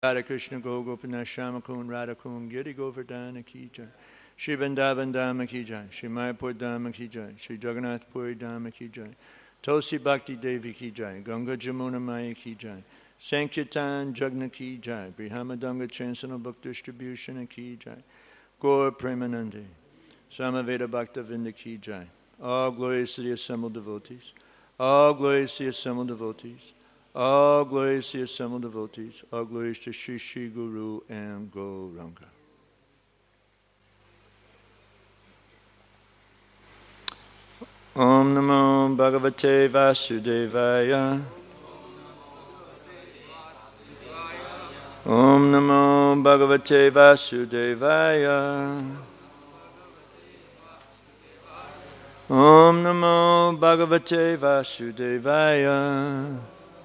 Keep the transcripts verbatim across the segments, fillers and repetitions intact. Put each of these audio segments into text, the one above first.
Radha Krishna Go Gopinath Shama Kun Radha Kun Giri Govardhana Ki Jai. Shri Vrindavan Dhamma Ki Jai. Shri Mayapur Dhamma Ki Jai. Shri Jagannath Puri Dhamma Ki Jai. Tulsi Bhakti Devi Ki Jai. Ganga Jamuna Maya Ki Jai. Sankirtan Jagna Ki Jai. Brihamadanga Transcendental Book Distribution Ki Jai. Gaur Premanande. Samaveda Bhakta Vinda Ki Jai. All glories to the assembled devotees. All glories to the assembled devotees. All glories to the assembled devotees. All glories to Shri Shri Guru and Gauranga. Om Namo Bhagavate Vasudevaya. Om Namo Bhagavate Vasudevaya. Om Namo Bhagavate Vasudevaya.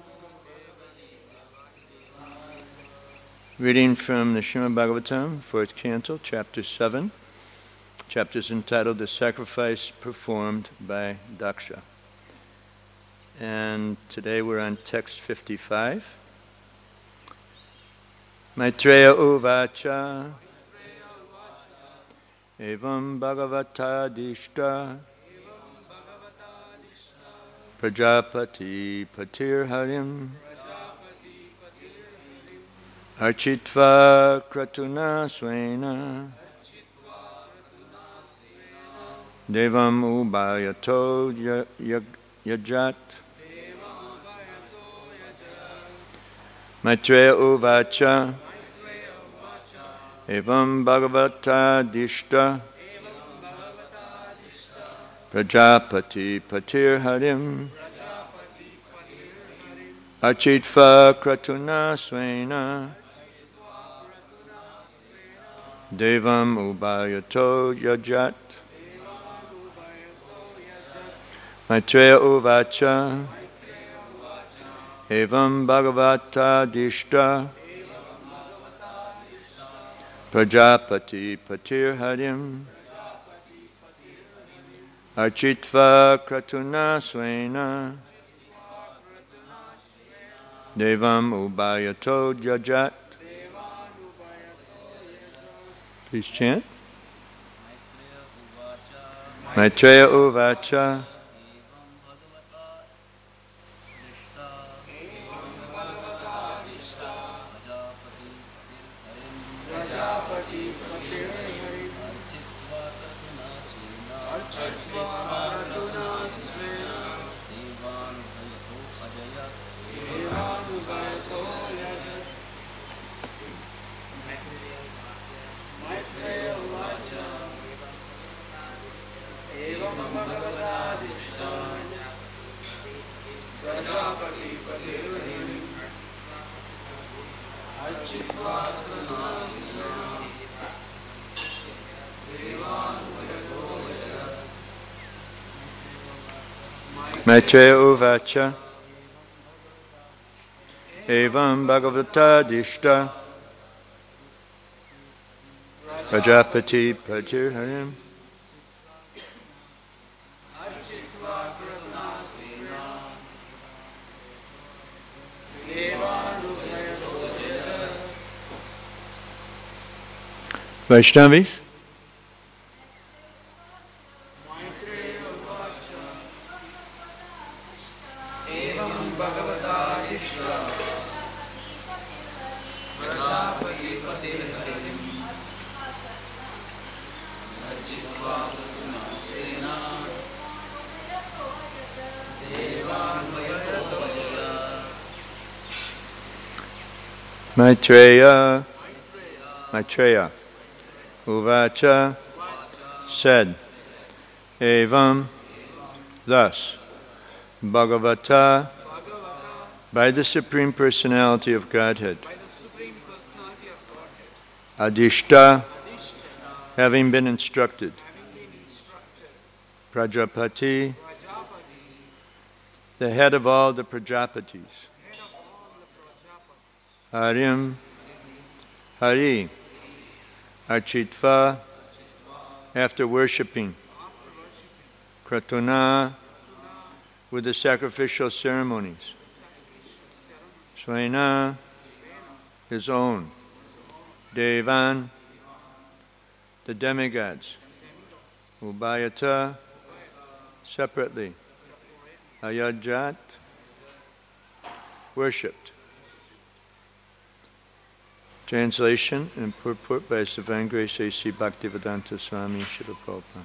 Reading from the Srimad Bhagavatam, fourth canto, chapter seven. Chapter is entitled The Sacrifice Performed by Daksha. And today we're on text fifty-five. Maitreya Uvacha Evam Bhagavata Dishta Prajapati Patir Harim Architva Kratuna Swena Devam Ubayato Yajat Maitreya Uvacha Evam Bhagavata Dishta Prajapati Patir Harim Architva Kratuna Swena Devam Ubayato Yajat Maitreya Uvacha Evam Bhagavata Dishta Prajapati Patir Harim Architva Kratuna Swena Devam Ubayato Yajat. Please chant. Maitreya Uvacha Maitreya Uvacha Evam Bhagavata Dishta Prajapati Patir Harim Vaishnavis. Maitreya, Maitreya, Uvacha said, Evam, thus, Bhagavata, by the Supreme Personality of Godhead, Adishta, having been instructed, Prajapati, the head of all the Prajapatis, Harim, Hari, Architva, after worshipping, Kratuna, with the sacrificial ceremonies, Swena, his own. Devan, the demigods. Ubayata, separately. Ayajat, worshipped. Translation and purport by His Divine Grace A C Bhaktivedanta Swami Srila Prabhupada.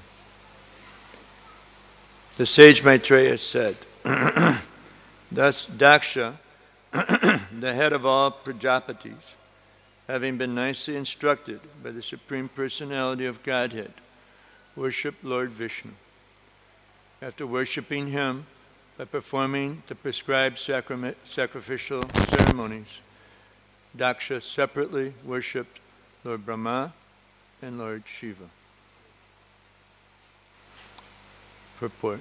The sage Maitreya said, thus Daksha, the head of all Prajapatis, having been nicely instructed by the Supreme Personality of Godhead, worshipped Lord Vishnu. After worshipping him by performing the prescribed sacrament, sacrificial ceremonies, Daksha separately worshipped Lord Brahma and Lord Shiva. Purport.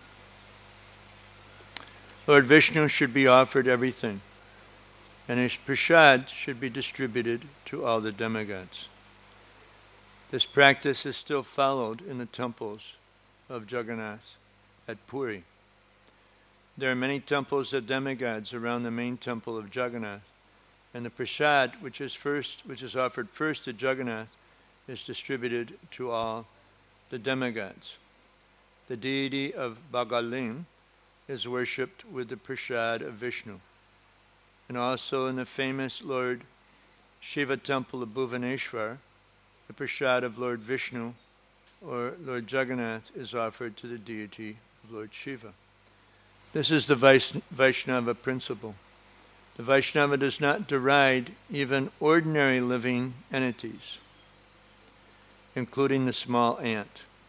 Lord Vishnu should be offered everything, and his prasad should be distributed to all the demigods. This practice is still followed in the temples of Jagannath at Puri. There are many temples of demigods around the main temple of Jagannath, and the prasad, which is first, which is offered first to Jagannath, is distributed to all the demigods. The deity of Bagalim is worshipped with the prasad of Vishnu. And also in the famous Lord Shiva temple of Bhuvaneshwar, the prasad of Lord Vishnu or Lord Jagannath is offered to the deity of Lord Shiva. This is the Vaishnava principle. The Vaishnava does not deride even ordinary living entities, including the small ant.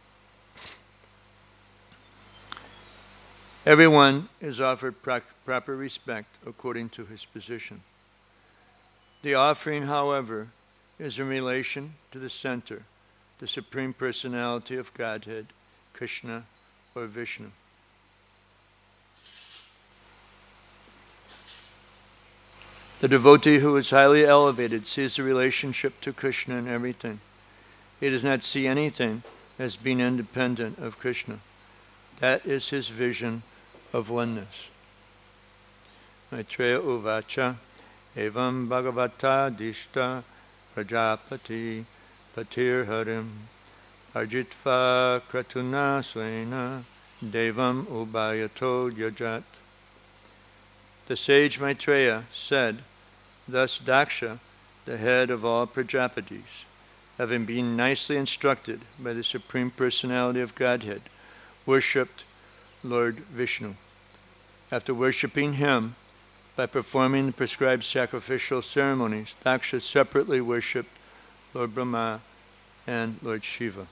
Everyone is offered pro- proper respect according to his position. The offering, however, is in relation to the center, the Supreme Personality of Godhead, Krishna or Vishnu. The devotee who is highly elevated sees the relationship to Krishna in everything. He does not see anything as being independent of Krishna. That is his vision of oneness. Maitreya Uvacha Evam Bhagavata Dishta Prajapati Patir Harim Arjitva Kratuna Svena Devam Ubayato Yajat. The sage Maitreya said, thus Daksha, the head of all Prajapatis, having been nicely instructed by the Supreme Personality of Godhead, worshipped Lord Vishnu. After worshipping him by performing the prescribed sacrificial ceremonies, Daksha separately worshipped Lord Brahma and Lord Shiva.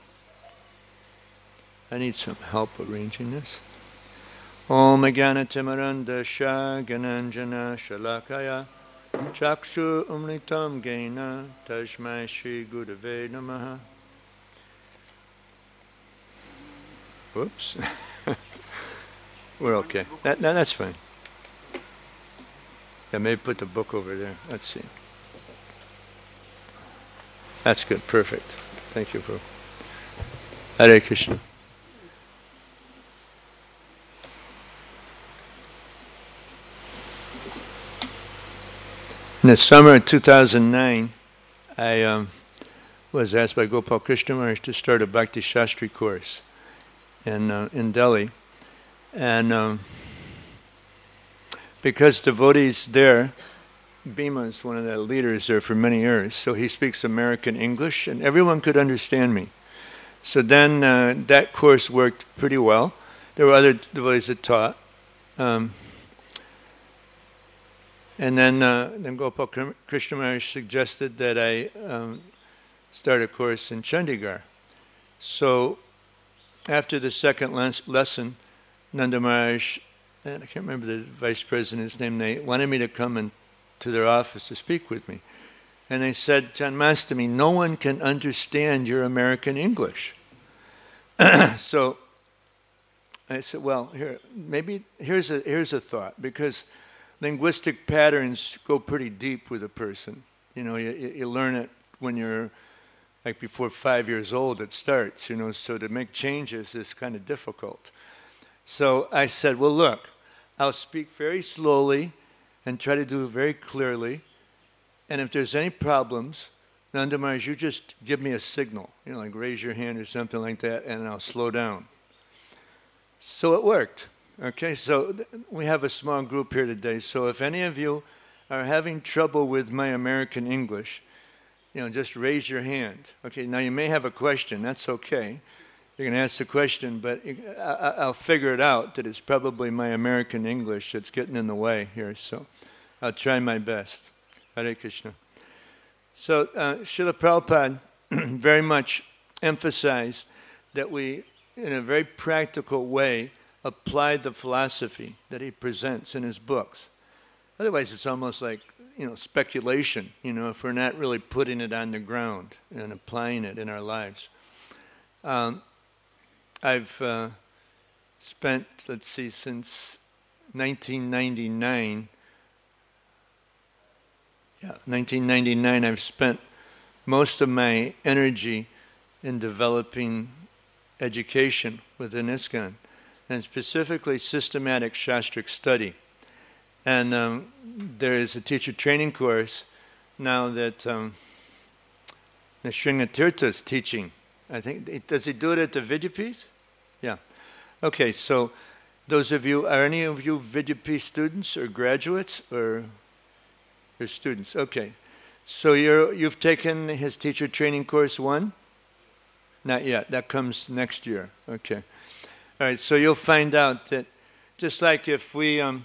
I need some help arranging this. Om Agana Timarandasha Gananjana Shalakaya Chakshu Umnitam Gaina Tashmai Shri Gurave Namaha. Whoops. We're okay. That, that, that's fine. Yeah, maybe put the book over there. Let's see. That's good. Perfect. Thank you, Prabhu. Hare Krishna. In the summer of two thousand nine, I um, was asked by Gopal Krishna Maharaj to start a Bhakti Shastri course in uh, in Delhi. And um, because devotees there, Bhima is one of the leaders there for many years, so he speaks American English, and everyone could understand me. So then uh, that course worked pretty well. There were other devotees that taught. Um, and then, uh, then Gopal Krishna Maharaj suggested that I um, start a course in Chandigarh. So after the second les- lesson, Nanda Maharaj, and I can't remember the vice president's name, they wanted me to come in to their office to speak with me. And they said, Janmastami, no one can understand your American English. So I said, well, here, maybe here's a here's a thought, because linguistic patterns go pretty deep with a person. You know, you, you learn it when you're like before five years old. It starts, you know. So to make changes is kind of difficult. So I said, well, look, I'll speak very slowly and try to do it very clearly, And if there's any problems, Nanda Maharaj, you just give me a signal, you know, like raise your hand or something like that, and I'll slow down. So it worked. Okay, so th- we have a small group here today. So if any of you are having trouble with my American English, you know, just raise your hand. Okay, now you may have a question. That's okay. You can ask the question, but I- I'll figure it out that it's probably my American English that's getting in the way here. So I'll try my best. Hare Krishna. So uh, Srila Prabhupada very much emphasized that we, in a very practical way, apply the philosophy that he presents in his books. Otherwise, it's almost like, you know, speculation, you know, if we're not really putting it on the ground and applying it in our lives. Um, I've uh, spent, let's see, since nineteen ninety-nine, yeah, nineteen ninety-nine, I've spent most of my energy in developing education within ISKCON, and specifically systematic Shastric study. And um, there is a teacher training course now that um, Nrsingatirtha is teaching. I think, does he do it at the Vidyapith? Yeah. Okay, so those of you, are any of you Vidyapith students or graduates or you're students? Okay. So you're, you've taken his teacher training course one? Not yet. That comes next year. Okay. All right, so you'll find out that just like if we... Um,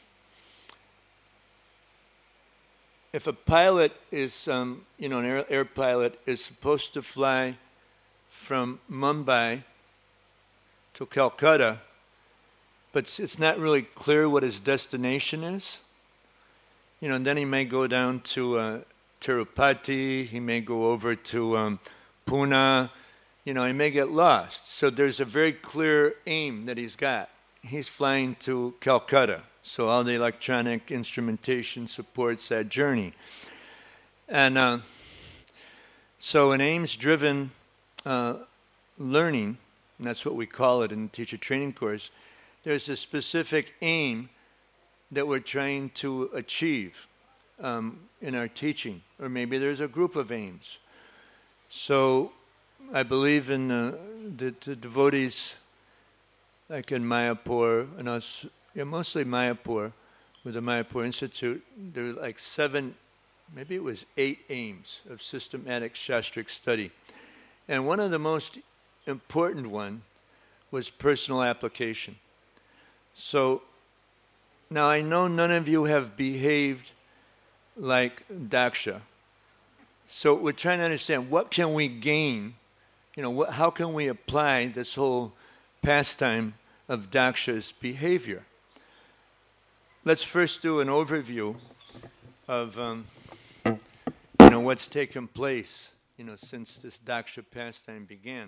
If a pilot is, um, you know, an air, air pilot is supposed to fly from Mumbai to Calcutta, but it's not really clear what his destination is, you know, and then he may go down to uh, Tirupati, he may go over to um, Pune, you know, he may get lost. So there's a very clear aim that he's got. He's flying to Calcutta. So all the electronic instrumentation supports that journey. And uh, so an aims-driven uh, learning, and that's what we call it in the teacher training course, there's a specific aim that we're trying to achieve um, in our teaching. Or maybe there's a group of aims. So I believe in uh, the, the devotees, like in Mayapur, and us, yeah, mostly Mayapur, with the Mayapur Institute, there were like seven, maybe it was eight aims of systematic Shastric study. And one of the most important one was personal application. So now I know none of you have behaved like Daksha. So we're trying to understand, what can we gain? You know, what, how can we apply this whole pastime of Daksha's behavior? Let's first do an overview of, um, you know, what's taken place, you know, since this Daksha pastime began.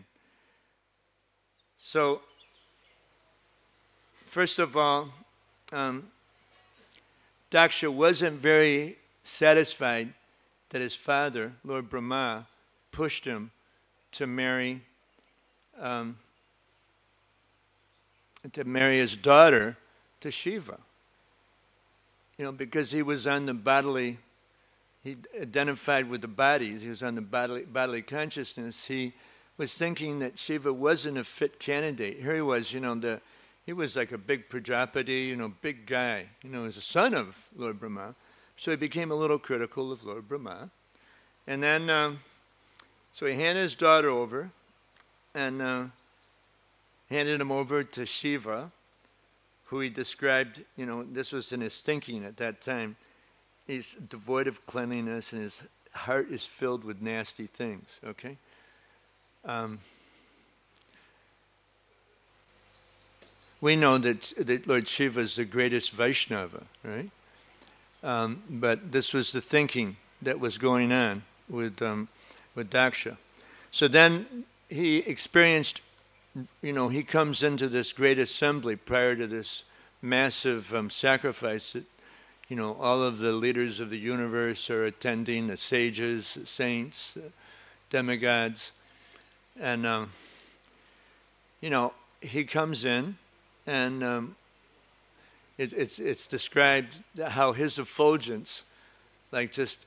So, first of all, um, Daksha wasn't very satisfied that his father, Lord Brahma, pushed him to marry, um, to marry his daughter to Shiva. You know, because he was on the bodily, he identified with the bodies, he was on the bodily, bodily consciousness, he was thinking that Shiva wasn't a fit candidate. Here he was, you know, the he was like a big Prajapati, you know, big guy, you know, as a son of Lord Brahma. So he became a little critical of Lord Brahma. And then, um, so he handed his daughter over and uh, handed him over to Shiva, who he described, you know, this was in his thinking at that time. He's devoid of cleanliness and his heart is filled with nasty things, okay? Um, we know that, that Lord Shiva is the greatest Vaishnava, right? Um, but this was the thinking that was going on with, um, with Daksha. So then he experienced, you know, he comes into this great assembly prior to this massive um, sacrifice that, you know, all of the leaders of the universe are attending, the sages, the saints, the demigods. And, um, you know, he comes in and um, it, it's, it's described how his effulgence, like just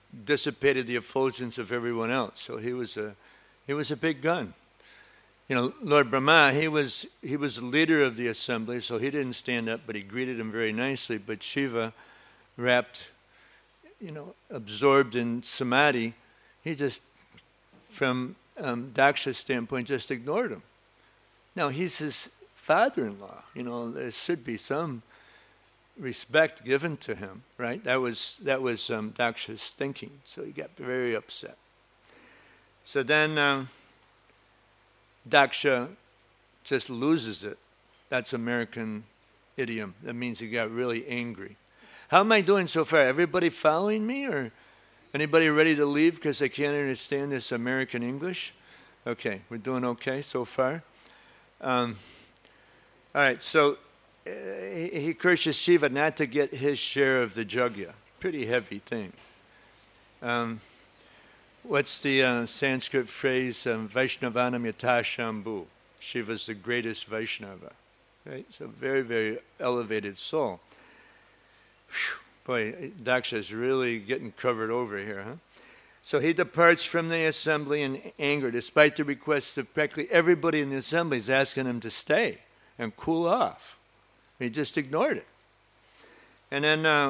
dissipated the effulgence of everyone else. So he was a he was a big gun. You know, Lord Brahma, he was he was the leader of the assembly, so he didn't stand up, but he greeted him very nicely. But Shiva, wrapped, you know, absorbed in samadhi, he just, from um, Daksha's standpoint, just ignored him. Now, he's his father-in-law. You know, there should be some respect given to him, right? That was that was um, Daksha's thinking. So he got very upset. So then um, Daksha just loses it. That's American idiom. That means he got really angry. How am I doing so far? Everybody following me, or anybody ready to leave because they can't understand this American English? Okay, we're doing okay so far. Um, all right, so uh, he, he curses Shiva not to get his share of the jagya. Pretty heavy thing. Um, what's the uh, Sanskrit phrase? Um, Vaishnavanam yata Shambhu. Shiva's the greatest Vaishnava. Right? So very, very elevated soul. Whew, boy, Daksha is really getting covered over here, huh? So he departs from the assembly in anger, despite the requests of practically everybody in the assembly is asking him to stay and cool off. He just ignored it. And then, uh,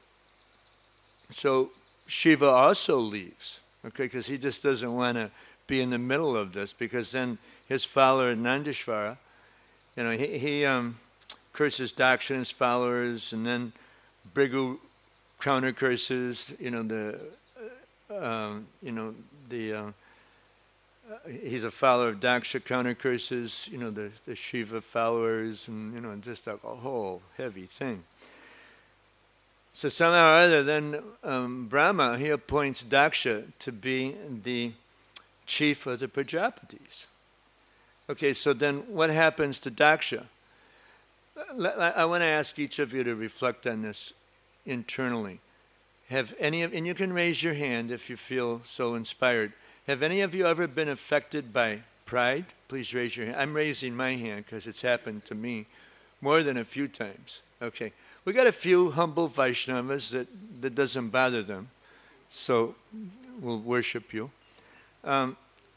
so Shiva also leaves, okay, because he just doesn't want to be in the middle of this, because then his follower Nandishvara, you know, he, he um, curses Daksha and his followers, and then Bhrigu counter curses, you know, the, uh, um, you know, the, uh, he's a follower of Daksha, counter curses, you know, the, the Shiva followers, and, you know, just a, a whole heavy thing. So somehow or other, then um, Brahma, he appoints Daksha to be the chief of the Prajapatis. Okay, so then what happens to Daksha? I want to ask each of you to reflect on this internally. Have any of, and you can raise your hand if you feel so inspired. Have any of you ever been affected by pride? Please raise your hand. I'm raising my hand because it's happened to me more than a few times. Okay. We got a few humble Vaishnavas that, that doesn't bother them. So we'll worship you. Um,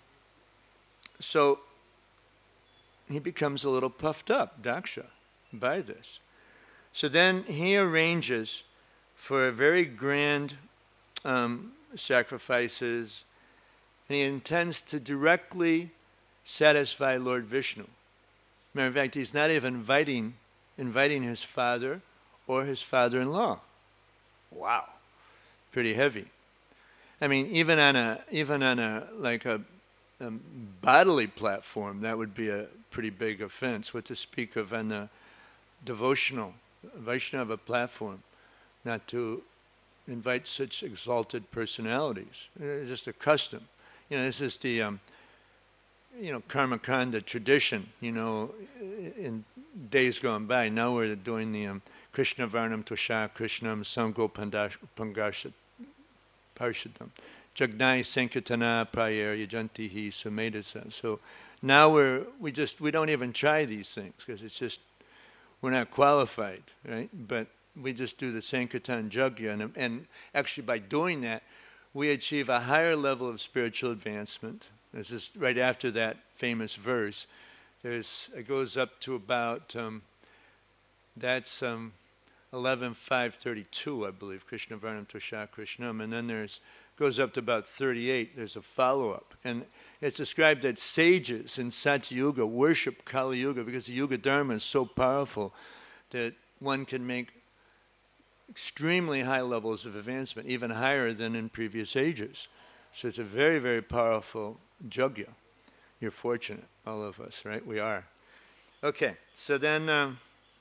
so he becomes a little puffed up, Daksha, by this. So then he arranges for very grand um, sacrifices, and he intends to directly satisfy Lord Vishnu. Matter of fact, he's not even inviting, inviting his father or his father-in-law. Wow, pretty heavy. I mean, even on a even on a like a, a bodily platform, that would be a pretty big offense. What to speak of on the devotional Vaishnava platform, not to invite such exalted personalities. It's just a custom. You know, this is the um, you know Karmakanda tradition. You know, in days gone by. Now we're doing the um, Krishna Varnam Tusha Krishnam Sango Pangashat Parshadam Jagnai Sankirtana Prayer Yajantihi Sumedasa. So now we're we just we don't even try these things because it's just we're not qualified, right? But we just do the Sankirtan Jagya, and, and actually by doing that, we achieve a higher level of spiritual advancement. This is right after that famous verse. There's it goes up to about um, that's um, eleven five thirty-two, I believe, Krishna Varnam Tusha Krishnam, and then there's goes up to about thirty-eight. There's a follow-up, and it's described that sages in Satyuga worship Kali Yuga because the Yuga Dharma is so powerful that one can make extremely high levels of advancement, even higher than in previous ages. So it's a very, very powerful jagya. You're fortunate, all of us, right? We are. Okay, so then, um,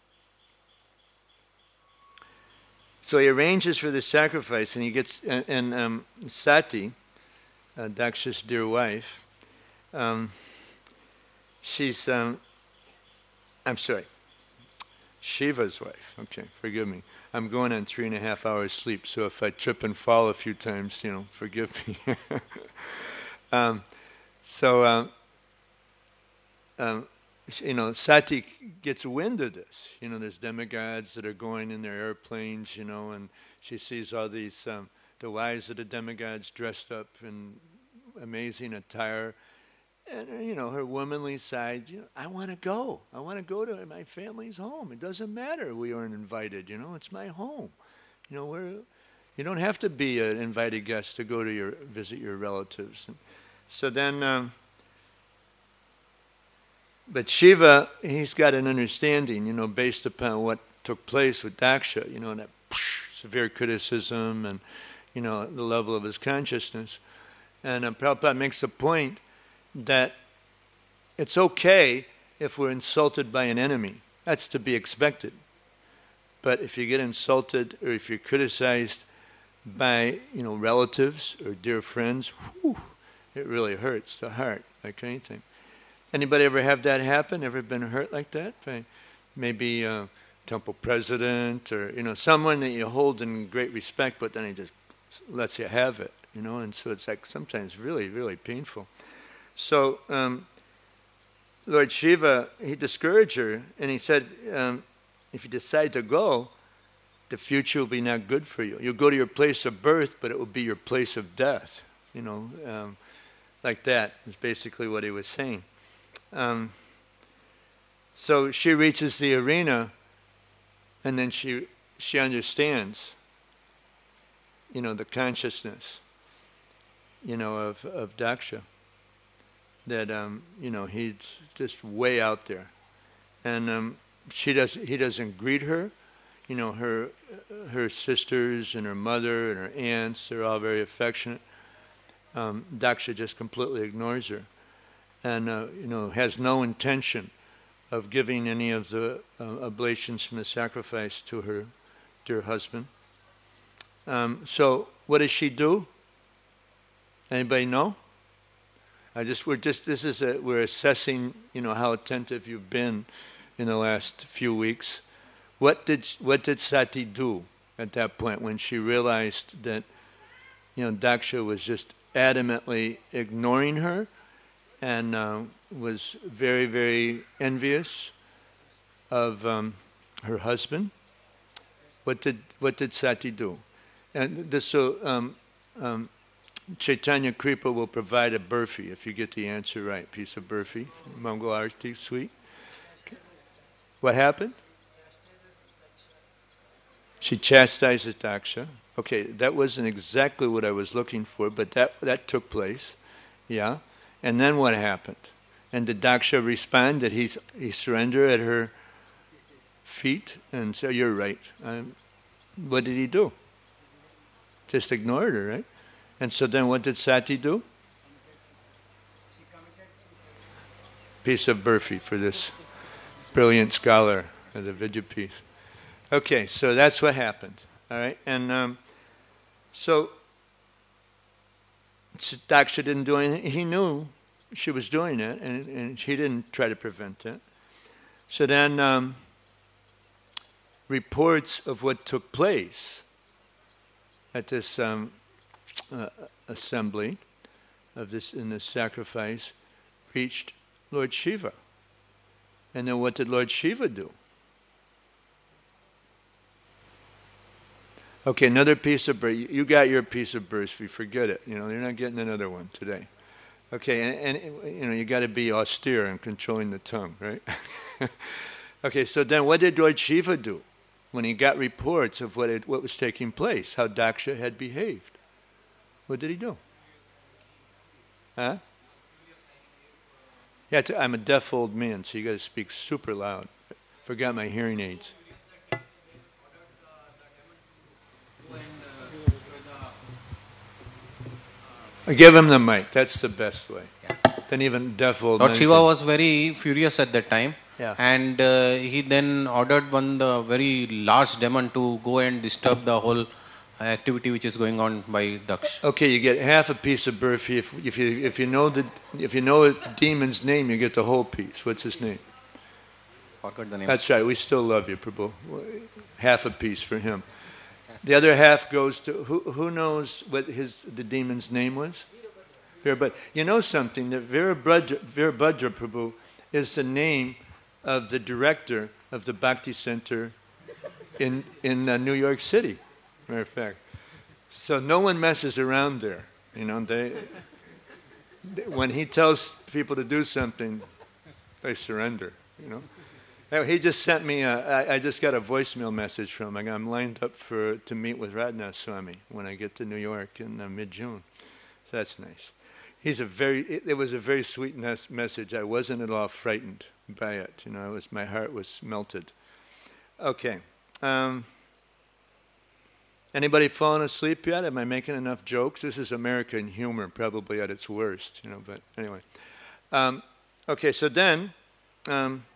so he arranges for the sacrifice, and he gets, and, and um, Sati, uh, Daksha's dear wife, um, she's, um, I'm sorry, Shiva's wife. Okay, forgive me. I'm going on three and a half hours sleep, so if I trip and fall a few times, you know, forgive me. um, so, um, um, you know, Sati gets wind of this. You know, there's demigods that are going in their airplanes, you know, and she sees all these um, the wives of the demigods dressed up in amazing attire. And, you know, her womanly side, you know, I want to go. I want to go to my family's home. It doesn't matter we aren't invited, you know, it's my home. You know, we're, you don't have to be an invited guest to go to your, visit your relatives. And so then, um, but Shiva, he's got an understanding, you know, based upon what took place with Daksha, you know, that severe criticism and, you know, the level of his consciousness. And uh, Prabhupada makes the point that it's okay if we're insulted by an enemy. That's to be expected. But if you get insulted or if you're criticized by, you know, relatives or dear friends, whew, it really hurts the heart, like anything. Anybody ever have that happen? Ever been hurt like that? By maybe a temple president or, you know, someone that you hold in great respect, but then he just lets you have it, you know, and so it's like sometimes really, really painful. So um, Lord Shiva, he discouraged her, and he said, um, if you decide to go, the future will be not good for you. You'll go to your place of birth, but it will be your place of death. You know, um, like that is basically what he was saying. Um, so she reaches the arena, and then she she understands, you know, the consciousness, you know, of, of Daksha. That um, you know, he's just way out there, and um, she does. He doesn't greet her. You know, her her sisters and her mother and her aunts, they're all very affectionate. Um, Daksha just completely ignores her, and uh, you know, has no intention of giving any of the uh, oblations from the sacrifice to her dear husband. Um, so, what does she do? Anybody know? I just we're just this is a, we're assessing, you know, how attentive you've been in the last few weeks. What did what did Sati do at that point when she realized that, you know, Daksha was just adamantly ignoring her and uh, was very very envious of um, her husband? What did what did Sati do? And this so. Um, um, Chaitanya Kripa will provide a burfi if you get the answer right. Piece of burfi, Mangal Arati sweet. What happened? She chastises Daksha. Okay, that wasn't exactly what I was looking for, but that that took place. Yeah. And then what happened? And did Daksha respond? Did he, he surrender at her feet and say, you're right. Um, what did he do? Just ignored her, right? And so then what did Sati do? Piece of burfi for this brilliant scholar of the Vidyapith. Okay, so that's what happened. All right, and um, so Daksha didn't do anything. He knew she was doing it, and, and he didn't try to prevent it. So then um, reports of what took place at this um, Uh, assembly of this in this sacrifice reached Lord Shiva. And then what did Lord Shiva do? Okay, another piece of birth. You got your piece of burfi, forget it. You know, you're not getting another one today. Okay, and, and you know, you got to be austere in controlling the tongue, right? Okay, so then what did Lord Shiva do when he got reports of what it, what was taking place, how Daksha had behaved? What did he do? Huh? Yeah, t- I'm a deaf old man, so you got to speak super loud. Forgot my hearing aids. Give him the mic. That's the best way. Yeah. Then even deaf old Lord man. Shiva was very furious at that time. Yeah. And uh, he then ordered one the very large demon to go and disturb the whole activity which is going on by Daksh. Okay, you get half a piece of burfi. If, if you if you know the if you know a demon's name, you get the whole piece. What's his name? Forgot the name. That's right. We still love you, Prabhu. Half a piece for him. The other half goes to who? Who knows what his the demon's name was? Virabhadra. You know something that Virabhadra, Virabhadra Prabhu is the name of the director of the Bhakti Center in in uh, New York City. Matter of fact. So no one messes around there. You know, they, they when he tells people to do something, they surrender. You know, he just sent me a. I, I just got a voicemail message from him. I'm lined up for to meet with Radhanath Swami when I get to New York in uh, mid-June. So that's nice. He's a very. It, it was a very sweet mes- message. I wasn't at all frightened by it. You know, it was my heart was melted. Okay. Um, Anybody fallen asleep yet? Am I making enough jokes? This is American humor, probably at its worst, you know. But anyway, um, okay. So then, um,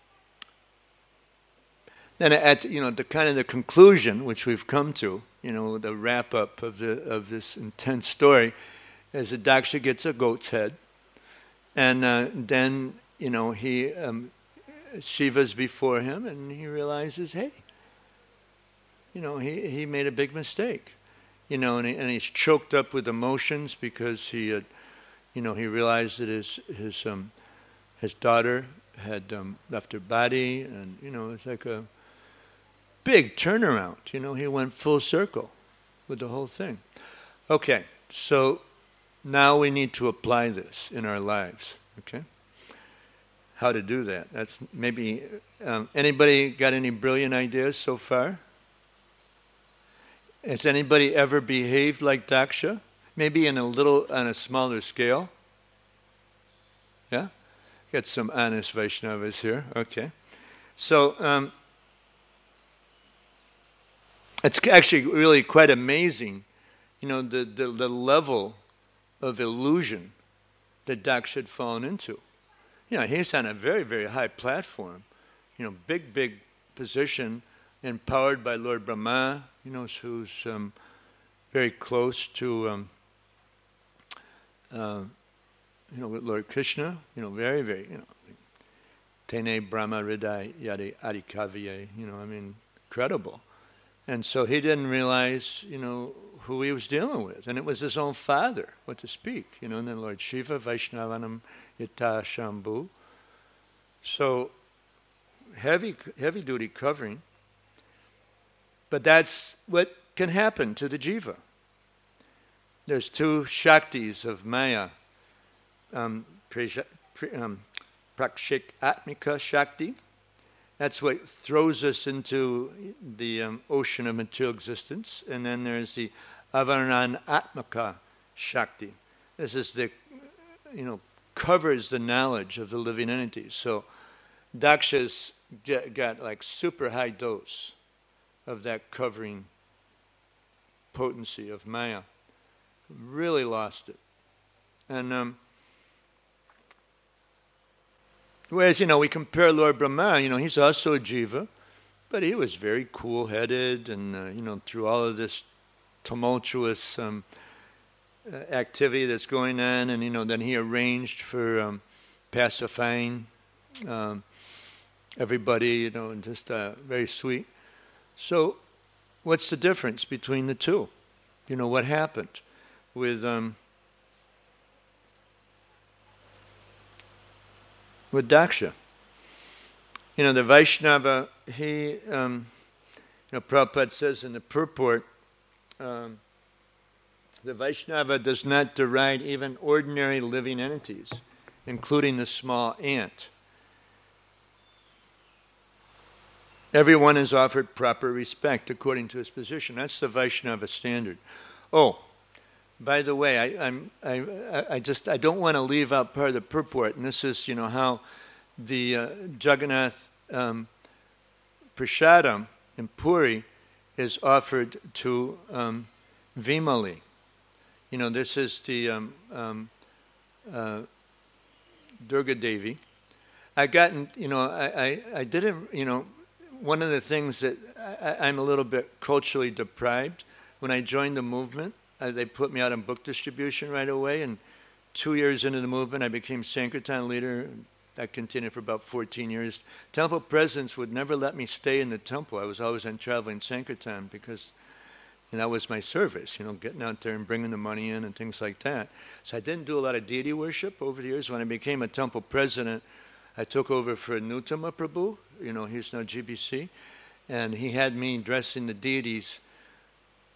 then at you know the kind of the conclusion which we've come to, you know, the wrap up of the of this intense story, is that Daksha gets a goat's head, and uh, then you know he um, Shiva's before him, and he realizes, hey. You know, he, he made a big mistake, you know, and, he, and he's choked up with emotions because he had, you know, he realized that his his um, his daughter had um, left her body, and you know, it's like a big turnaround. You know, he went full circle with the whole thing. Okay, so now we need to apply this in our lives. Okay, how to do that? That's maybe um, anybody got any brilliant ideas so far? Has anybody ever behaved like Daksha? Maybe in a little, on a smaller scale? Yeah? Got some honest Vaishnavas here. Okay. So, um, it's actually really quite amazing, you know, the, the, the level of illusion that Daksha had fallen into. You know, he's on a very, very high platform, you know, big, big position, empowered by Lord Brahma, you know, who's um, very close to, um, uh, you know, Lord Krishna, you know, very, very, you know, Tene Brahma Hriday Yadi Adikavye, you know, I mean, incredible. And so he didn't realize, you know, who he was dealing with. And it was his own father, what to speak, you know, and then Lord Shiva, Vaishnavanam Yata Shambhu. So, heavy, heavy duty covering. But that's what can happen to the jiva. There's two shaktis of Maya. Um, um, Prakshik Atmika Shakti. That's what throws us into the um, ocean of material existence. And then there's the Avaran Atmaka Shakti. This is the, you know, covers the knowledge of the living entities. So Daksha's got like super high dose of that covering potency of Maya. Really lost it. And um, whereas, you know, we compare Lord Brahma, you know, he's also a jiva, but he was very cool-headed and, uh, you know, through all of this tumultuous um, uh, activity that's going on, and, you know, then he arranged for um, pacifying um, everybody, you know, and just uh, very sweet. So, what's the difference between the two? You know, what happened with um, with Daksha? You know, the Vaishnava, he, um, you know, Prabhupada says in the purport, um, the Vaishnava does not deride even ordinary living entities, including the small ant. Everyone is offered proper respect according to his position. That's the Vaishnava standard. Oh, by the way, I, I'm, I, I just I don't want to leave out part of the purport, and this is, you know, how the uh, Jagannath um, Prasadam in Puri is offered to um, Vimali. You know, this is the um, um, uh, Durga Devi. I gotten, you know, I, I, I didn't, you know. One of the things that I, I'm a little bit culturally deprived, when I joined the movement, uh, they put me out on book distribution right away, and two years into the movement, I became Sankirtan leader. That continued for about fourteen years. Temple presidents would never let me stay in the temple. I was always on traveling Sankirtan because, and that was my service, you know, getting out there and bringing the money in and things like that. So I didn't do a lot of deity worship over the years. When I became a temple president, I took over for Nuttama Prabhu, you know, he's now G B C, and he had me dressing the deities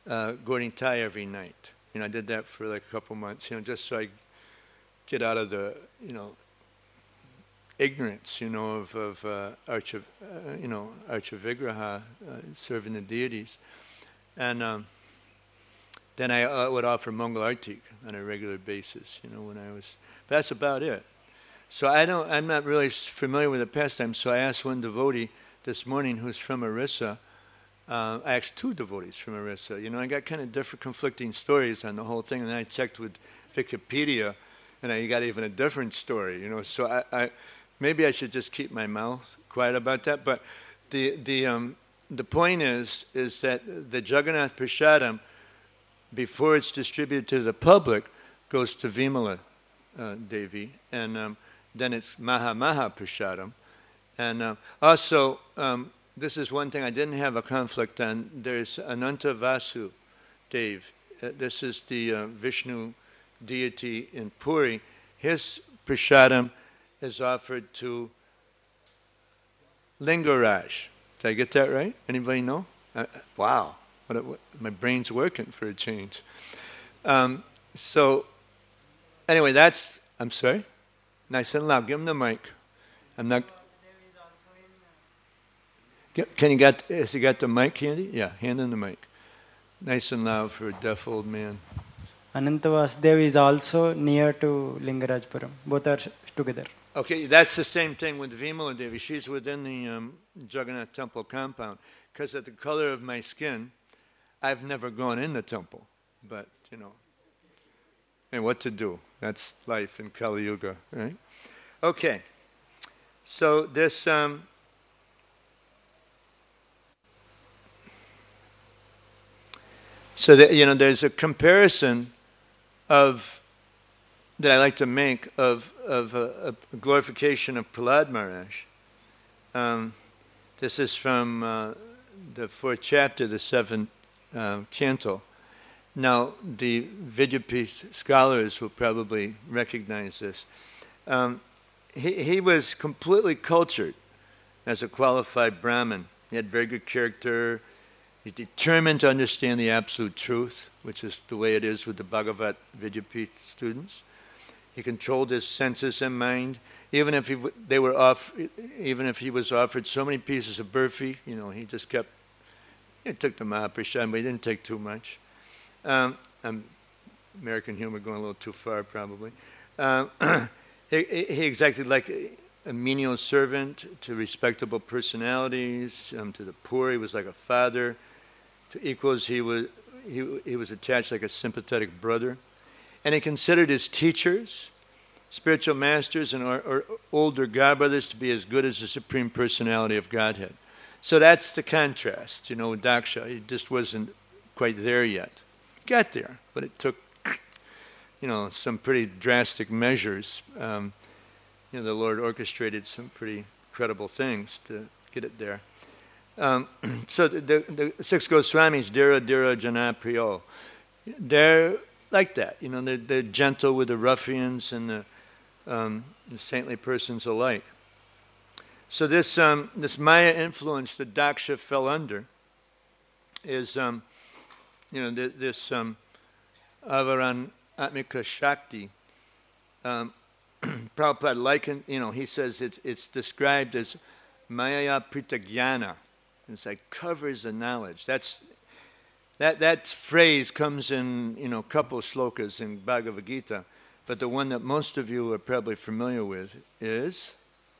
uh, Gording Thai every night. You know, I did that for like a couple months, you know, just so I get out of the, you know, ignorance, you know, of, of uh, Archa, uh, you know, Archavigraha, uh, serving the deities. And um, then I uh, would offer Mangal Artik on a regular basis, you know, when I was, but that's about it. So I don't, I'm not really familiar with the pastime, so I asked one devotee this morning who's from Orissa. Uh, I asked two devotees from Orissa. You know, I got kind of different conflicting stories on the whole thing, and then I checked with Wikipedia, and I got even a different story, you know, so I, I maybe I should just keep my mouth quiet about that, but the the um, the point is is that the Jagannath Prashadam, before it's distributed to the public, goes to Vimala uh, Devi, and um, then it's Maha Maha Prashadam. And uh, also, um, this is one thing I didn't have a conflict on. There's Ananta Vasu Dev. Uh, this is the uh, Vishnu deity in Puri. His Prashadam is offered to Lingaraj. Did I get that right? Anybody know? Uh, wow. What, a, what my brain's working for a change. Um, so, anyway, that's, I'm sorry? Nice and loud. Give him the mic. I'm not... Can you get, has he got the mic handy? Yeah, hand in the mic. Nice and loud for a deaf old man. Ananta Vasudev is also near to Lingarajpuram. Both are together. Okay, that's the same thing with Vimala Devi. She's within the um, Jagannath temple compound. Because of the color of my skin, I've never gone in the temple. But, you know, and what to do? That's life in Kali Yuga, right? Okay, so this... Um, so that, you know, there's a comparison of that I like to make of of a, a glorification of Prahlad Maharaj. Um, this is from uh, the fourth chapter, the seventh uh, canto. Now, the Vidyapith scholars will probably recognize this. Um, he, he was completely cultured as a qualified Brahmin. He had very good character. He's determined to understand the absolute truth, which is the way it is with the Bhagavat Vidyapith students. He controlled his senses and mind. Even if he they were off, even if he was offered so many pieces of burfi, you know, he just kept. He took the Mahaprasad, but he didn't take too much. Um, um, American humor going a little too far, probably. Uh, he, he exacted like a, a menial servant to respectable personalities. Um, to the poor, he was like a father. To equals, he was he he was attached like a sympathetic brother. And he considered his teachers, spiritual masters, and or, or older godbrothers to be as good as the Supreme Personality of Godhead. So that's the contrast, you know, with Daksha. He just wasn't quite there yet. Got there, but it took, you know, some pretty drastic measures. Um, you know, the Lord orchestrated some pretty credible things to get it there. Um, so the, the, the six Goswamis, Dira Dira Jana Priyo, they're like that, you know, they're, they're gentle with the ruffians and the, um, the saintly persons alike. So this um, this Maya influence that Daksha fell under is, um, you know, th- this um, Avaran Atmika Shakti. Um, Prabhupada likened, you know, he says it's it's described as Maya Pritagyana. It's like covers the knowledge. That's that that phrase comes in, you know, a couple of slokas in Bhagavad Gita, but the one that most of you are probably familiar with is,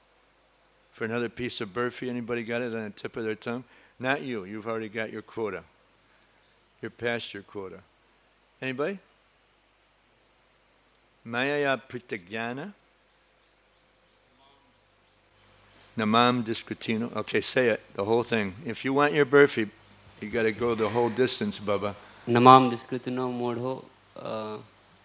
for another piece of burfi, anybody got it on the tip of their tongue? Not you. You've already got your quota. You're past your quota. Anybody? Mayaya Pritagyana? Namam Discretino. Okay, say it, the whole thing. If you want your burfi, you got to go the whole distance, Baba. Namam Discretino Modho. Uh,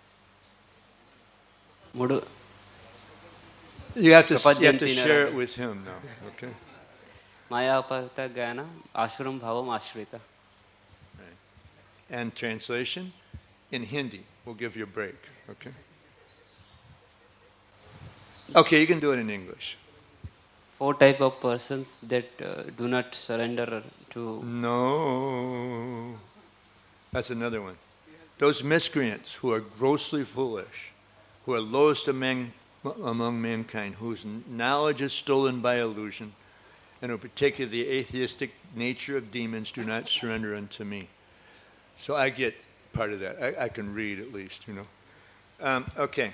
Modho. You have to you have to share it with him now. Okay. Maya Aparta Gana Ashram Bhavam Ashrita. And translation in Hindi. We'll give you a break. Okay. Okay, you can do it in English. Four type of persons that uh, do not surrender to. No. That's another one. Those miscreants who are grossly foolish, who are lowest among, among mankind, whose knowledge is stolen by illusion, and in particular the atheistic nature of demons, do not surrender unto me. So I get part of that. I, I can read at least, you know. Um, okay.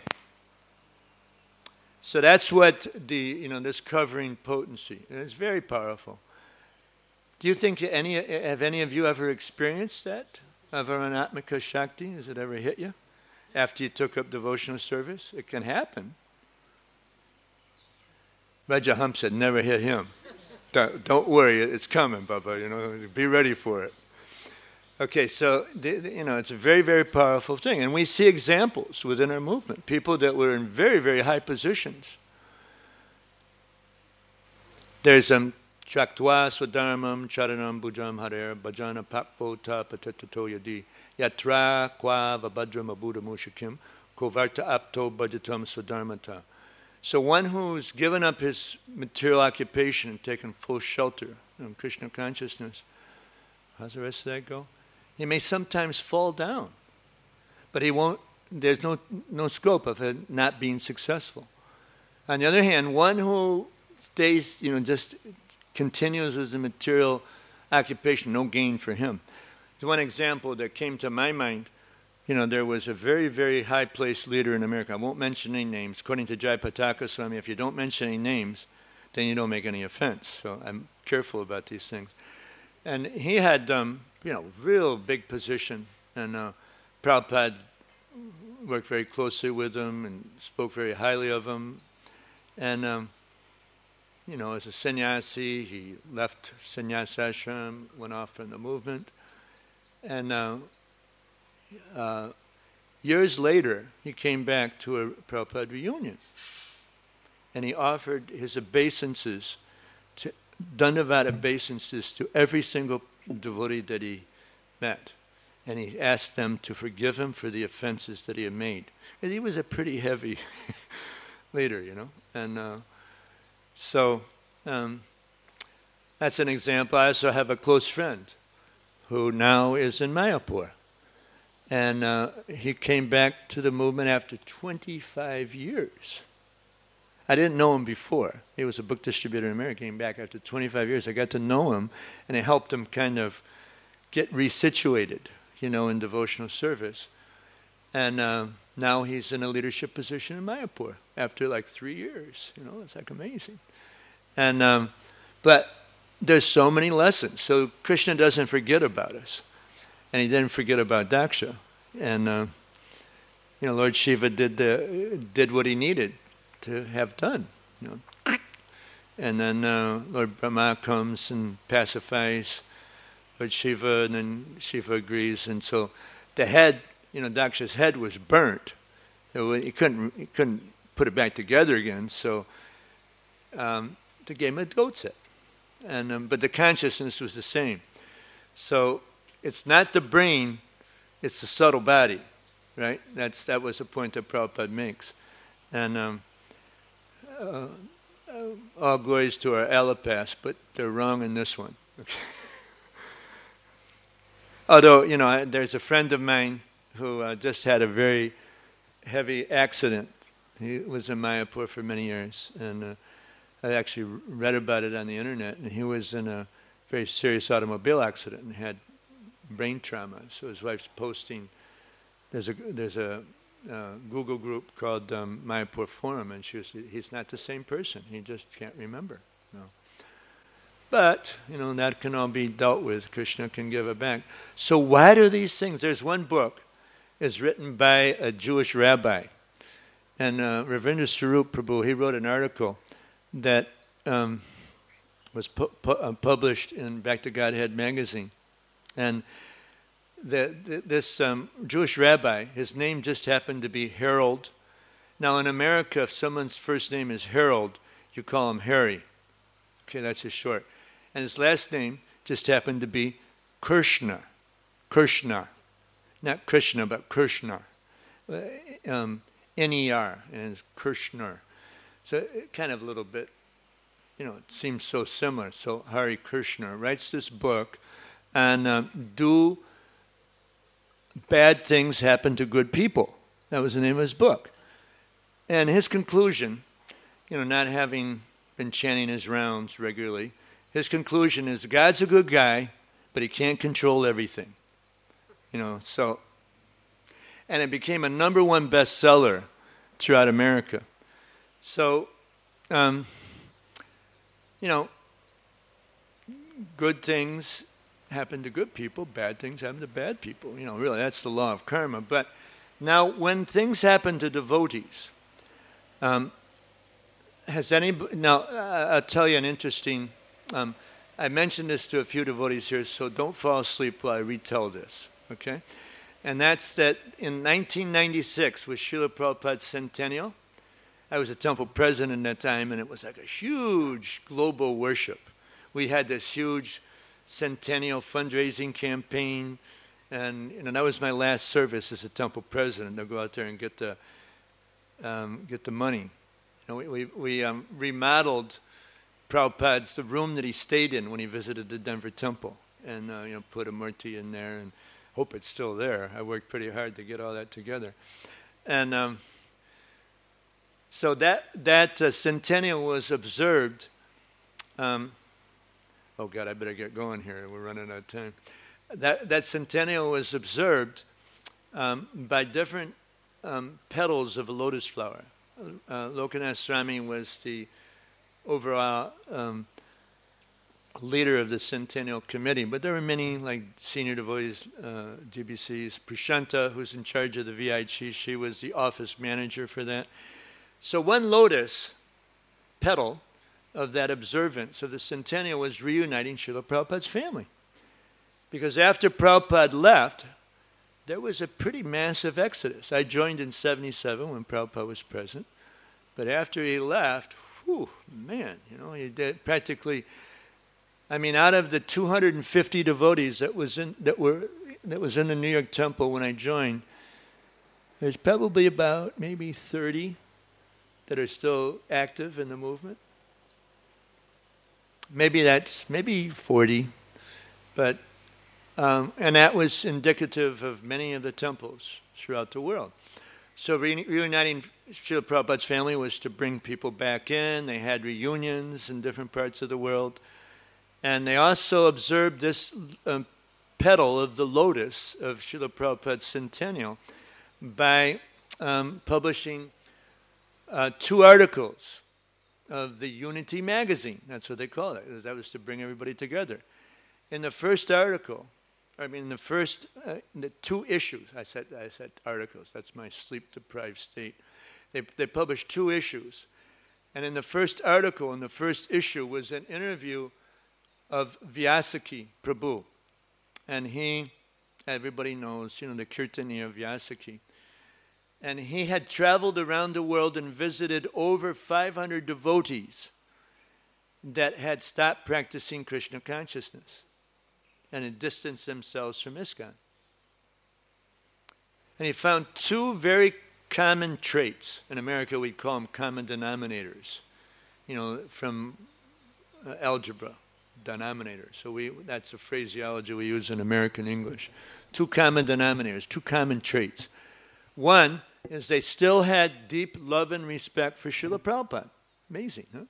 So that's what the, you know, this covering potency. It's very powerful. Do you think any, have any of you ever experienced that? Avaranatmika Shakti? Has it ever hit you? After you took up devotional service? It can happen. Raja Hum said, never hit him. Don't, don't worry, it's coming, Baba, you know, be ready for it. Okay, so, the, the, you know, it's a very, very powerful thing. And we see examples within our movement, people that were in very, very high positions. There's um, Chaktva Swadharmam Charanam Bhujam Harer Bhajana Pakvo Ta Patatato Yadi Yatra Kwa Vabhadram Abuddha Mushakim Kovarta Apto Bhajatam Swadharmata. So one who's given up his material occupation and taken full shelter in Krishna consciousness, how's the rest of that go? He may sometimes fall down, but he won't. There's no no scope of it not being successful. On the other hand, one who stays, you know, just continues as a material occupation, no gain for him. There's one example that came to my mind. You know, there was a very, very high-placed leader in America. I won't mention any names. According to Jayapataka Swami, if you don't mention any names, then you don't make any offense. So I'm careful about these things. And he had, um, you know, real big position. And uh, Prabhupada worked very closely with him and spoke very highly of him. And, um, you know, as a sannyasi, he left sannyas ashram, went off from the movement. And uh, uh, years later, he came back to a Prabhupada reunion. And he offered his obeisances, to, Dandavat obeisances to every single devotee that he met. And he asked them to forgive him for the offenses that he had made. And he was a pretty heavy leader, you know. And uh, so um, that's an example. I also have a close friend who now is in Mayapur. And uh, he came back to the movement after twenty-five years. I didn't know him before. He was a book distributor in America. He came back after twenty-five years. I got to know him, and it helped him kind of get resituated, you know, in devotional service. And uh, now he's in a leadership position in Mayapur after like three years. You know, it's like amazing. And um, but there's so many lessons. So Krishna doesn't forget about us, and he didn't forget about Daksha. And uh, you know, Lord Shiva did the did what he needed to have done. You know, and then uh, Lord Brahma comes and pacifies Lord Shiva, and then Shiva agrees, and so the head, you know, Daksha's head was burnt. He couldn't he couldn't put it back together again, so um, they gave him a goat's head. And um, but the consciousness was the same. So it's not the brain, it's the subtle body, right? That's that was the point that Prabhupada makes. And um, uh, uh, all glories to our allopaths, but they're wrong in this one. Okay. Although, you know, I, there's a friend of mine who uh, just had a very heavy accident. He was in Mayapur for many years, and uh, I actually read about it on the internet, and he was in a very serious automobile accident and had brain trauma. So his wife's posting, there's a there's a uh, Google group called um, Mayapur Forum, and she was, he's not the same person. He just can't remember. You know. But, you know, that can all be dealt with. Krishna can give it back. So why do these things? There's one book. It's written by a Jewish rabbi. And uh, Ravindra Swarup Prabhu, he wrote an article that um, was pu- pu- uh, published in Back to Godhead magazine. And the, the, this um, Jewish rabbi, his name just happened to be Harold. Now in America, if someone's first name is Harold, you call him Harry. Okay, that's his short. And his last name just happened to be Krishna. Krishna. Not Krishna, but Krishna. Um, N E R, and it's Krishna. So kind of a little bit, you know, it seems so similar. So Hari Krishna writes this book on um, do Bad Things Happen to Good People. That was the name of his book. And his conclusion, you know, not having been chanting his rounds regularly, his conclusion is God's a good guy, but he can't control everything. You know, so, and it became a number one bestseller throughout America. So, um, you know, good things happen to good people, bad things happen to bad people. You know, really, that's the law of karma. But now, when things happen to devotees, um, has anybody, now, uh, I'll tell you an interesting, um, I mentioned this to a few devotees here, so don't fall asleep while I retell this, okay? And that's that in nineteen ninety-six, with Srila Prabhupada's centennial, I was a temple president at that time, and it was like a huge global worship. We had this huge centennial fundraising campaign, and you know, that was my last service as a temple president, to go out there and get the um, get the money. You know, we we, we um, remodeled Prabhupada's, the room that he stayed in when he visited the Denver temple, and uh, you know, put a murti in there, and hope it's still there. I worked pretty hard to get all that together, and um, so that that uh, centennial was observed. Um, oh God, I better get going here. We're running out of time. That that centennial was observed um, by different um, petals of a lotus flower. Uh, Lokanath Swami was the overall um, leader of the Centennial Committee, but there were many, like senior devotees, uh, G B Cs. Prashanta, who's in charge of the V I C, she was the office manager for that. So one lotus petal of that observance of the Centennial was reuniting Srila Prabhupada's family. Because after Prabhupada left, there was a pretty massive exodus. I joined in seventy-seven when Prabhupada was present, but after he left, whew, man, you know, he did practically, I mean, out of the two hundred fifty devotees that was in that were that was in the New York temple when I joined, there's probably about maybe thirty that are still active in the movement. Maybe that's maybe forty, but um, and that was indicative of many of the temples throughout the world. So re- reuniting Srila Prabhupada's family was to bring people back in. They had reunions in different parts of the world. And they also observed this um, petal of the lotus of Srila Prabhupada's centennial by um, publishing uh, two articles of the Unity magazine. That's what they call it. That was to bring everybody together. In the first article, I mean, the first, uh, the two issues, I said I said articles, that's my sleep-deprived state. They, they published two issues. And in the first article, in the first issue, was an interview of Vyasaki Prabhu. And he, everybody knows, you know, the Kirtani of Vyasaki. And he had traveled around the world and visited over five hundred devotees that had stopped practicing Krishna consciousness and had distanced themselves from ISKCON. And he found two very common traits. In America, we'd call them common denominators, you know, from uh, algebra, denominators. So we that's a phraseology we use in American English. Two common denominators, two common traits. One is they still had deep love and respect for Srila Prabhupada. Amazing, huh?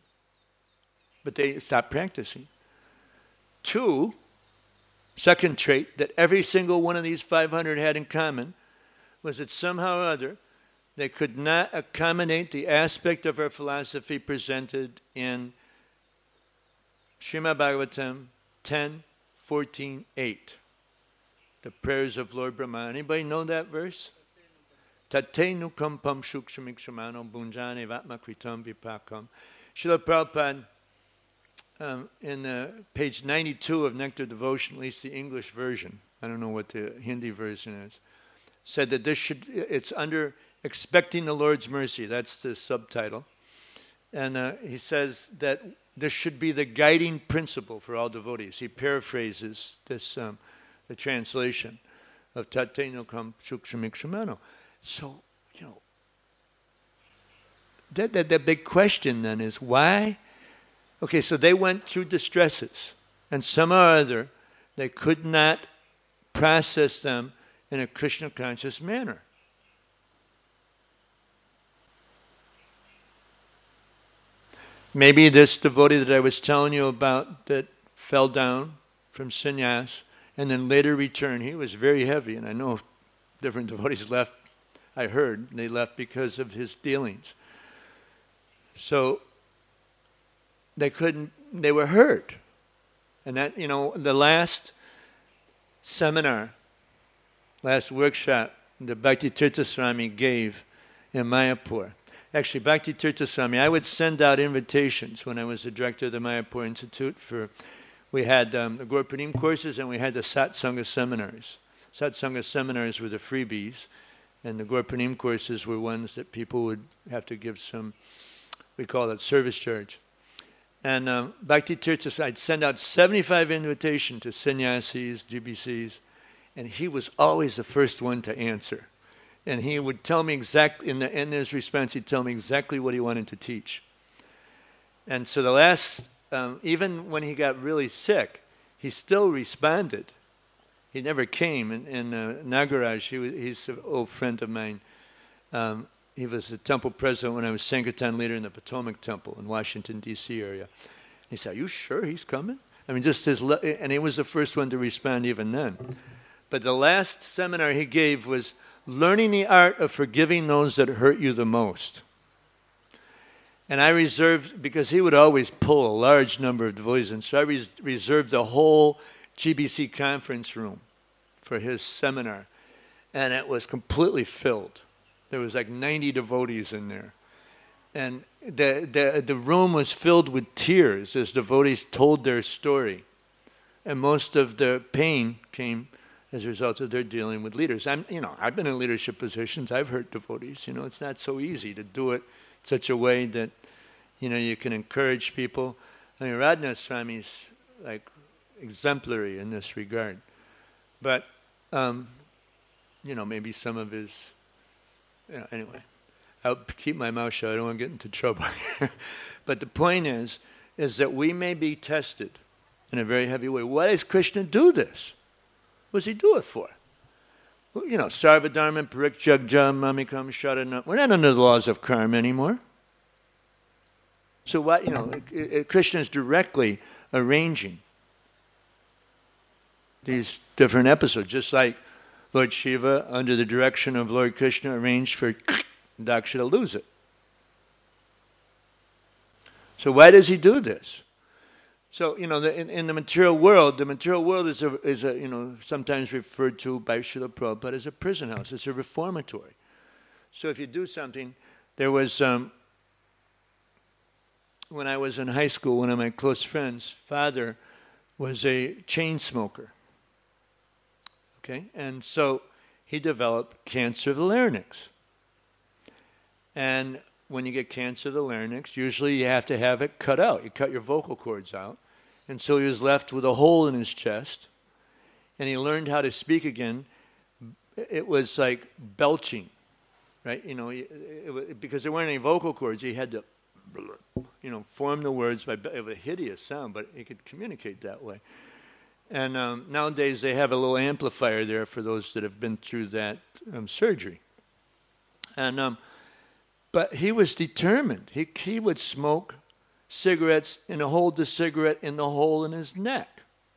But they stopped practicing. Two, second trait that every single one of these five hundred had in common was that somehow or other they could not accommodate the aspect of our philosophy presented in Srimad Bhagavatam ten, fourteen, eight. The prayers of Lord Brahma. Anybody know that verse? Tate nukampam shukshamikshamano bunjane vatmakritam vipakam. Srila Prabhupada, um, in the page ninety-two of Nectar Devotion, at least the English version, I don't know what the Hindi version is, said that this should, it's under expecting the Lord's mercy. That's the subtitle. And uh, he says that this should be the guiding principle for all devotees. He paraphrases this, um, the translation of Tate nukam shukshamikshamano. So, you know, that, that, that big question then is why? Okay, so they went through distresses, and somehow or other they could not process them in a Krishna conscious manner. Maybe this devotee that I was telling you about that fell down from sannyas and then later returned, he was very heavy, and I know different devotees left, I heard, they left because of his dealings. So they couldn't, they were hurt. And that, you know, the last seminar, last workshop that Bhakti Tirtha Swami gave in Mayapur. Actually, Bhakti Tirtha Swami, I would send out invitations when I was the director of the Mayapur Institute for, we had um, the Gaur-Pranim courses and we had the Satsanga seminars. Satsanga seminars were the freebies, and the Gaur-Pranim courses were ones that people would have to give some, we call it service charge. And um, Bhakti Tirtha, I'd send out seventy-five invitations to sannyasis, G B Cs, and he was always the first one to answer. And he would tell me exactly, in, the, in his response, he'd tell me exactly what he wanted to teach. And so the last, um, even when he got really sick, he still responded. He never came. And, and uh, Nagaraj, he was, he's an old friend of mine. Um, he was the temple president when I was Sankirtan leader in the Potomac Temple in Washington, D C area. He said, "Are you sure he's coming?" I mean, just his, le- and he was the first one to respond even then. But the last seminar he gave was learning the art of forgiving those that hurt you the most. And I reserved, because he would always pull a large number of devotees, and so I res- reserved the whole G B C conference room for his seminar. And it was completely filled. There was like ninety devotees in there. And the, the, the room was filled with tears as devotees told their story. And most of the pain came as a result of their dealing with leaders. I'm, you know, I've been in leadership positions. I've hurt devotees. You know, it's not so easy to do it in such a way that, you know, you can encourage people. I mean, Radhanath Swami's like exemplary in this regard. But, um, you know, maybe some of his, you know, anyway, I'll keep my mouth shut. I don't want to get into trouble here. But the point is, is that we may be tested in a very heavy way. Why does Krishna do this? What does he do it for? Well, you know, Sarvadharma, Parikjagja, Mamikam, Sharanam. We're not under the laws of karma anymore. So what, you know, Krishna is directly arranging these different episodes, just like Lord Shiva, under the direction of Lord Krishna, arranged for Daksha to lose it. So why does he do this? So, you know, the, in, in the material world, the material world is, a, is a, you know, sometimes referred to by Srila Prabhupada as a prison house. It's a reformatory. So if you do something, there was, um, when I was in high school, one of my close friends' father was a chain smoker. Okay? And so he developed cancer of the larynx. And when you get cancer of the larynx, usually you have to have it cut out. You cut your vocal cords out. And so he was left with a hole in his chest. And he learned how to speak again. It was like belching, right? You know, it, it, because there weren't any vocal cords, he had to, you know, form the words by it was a hideous sound, but he could communicate that way. And um, nowadays they have a little amplifier there for those that have been through that um, surgery. And um, but he was determined. He he would smoke cigarettes and hold the cigarette in the hole in his neck.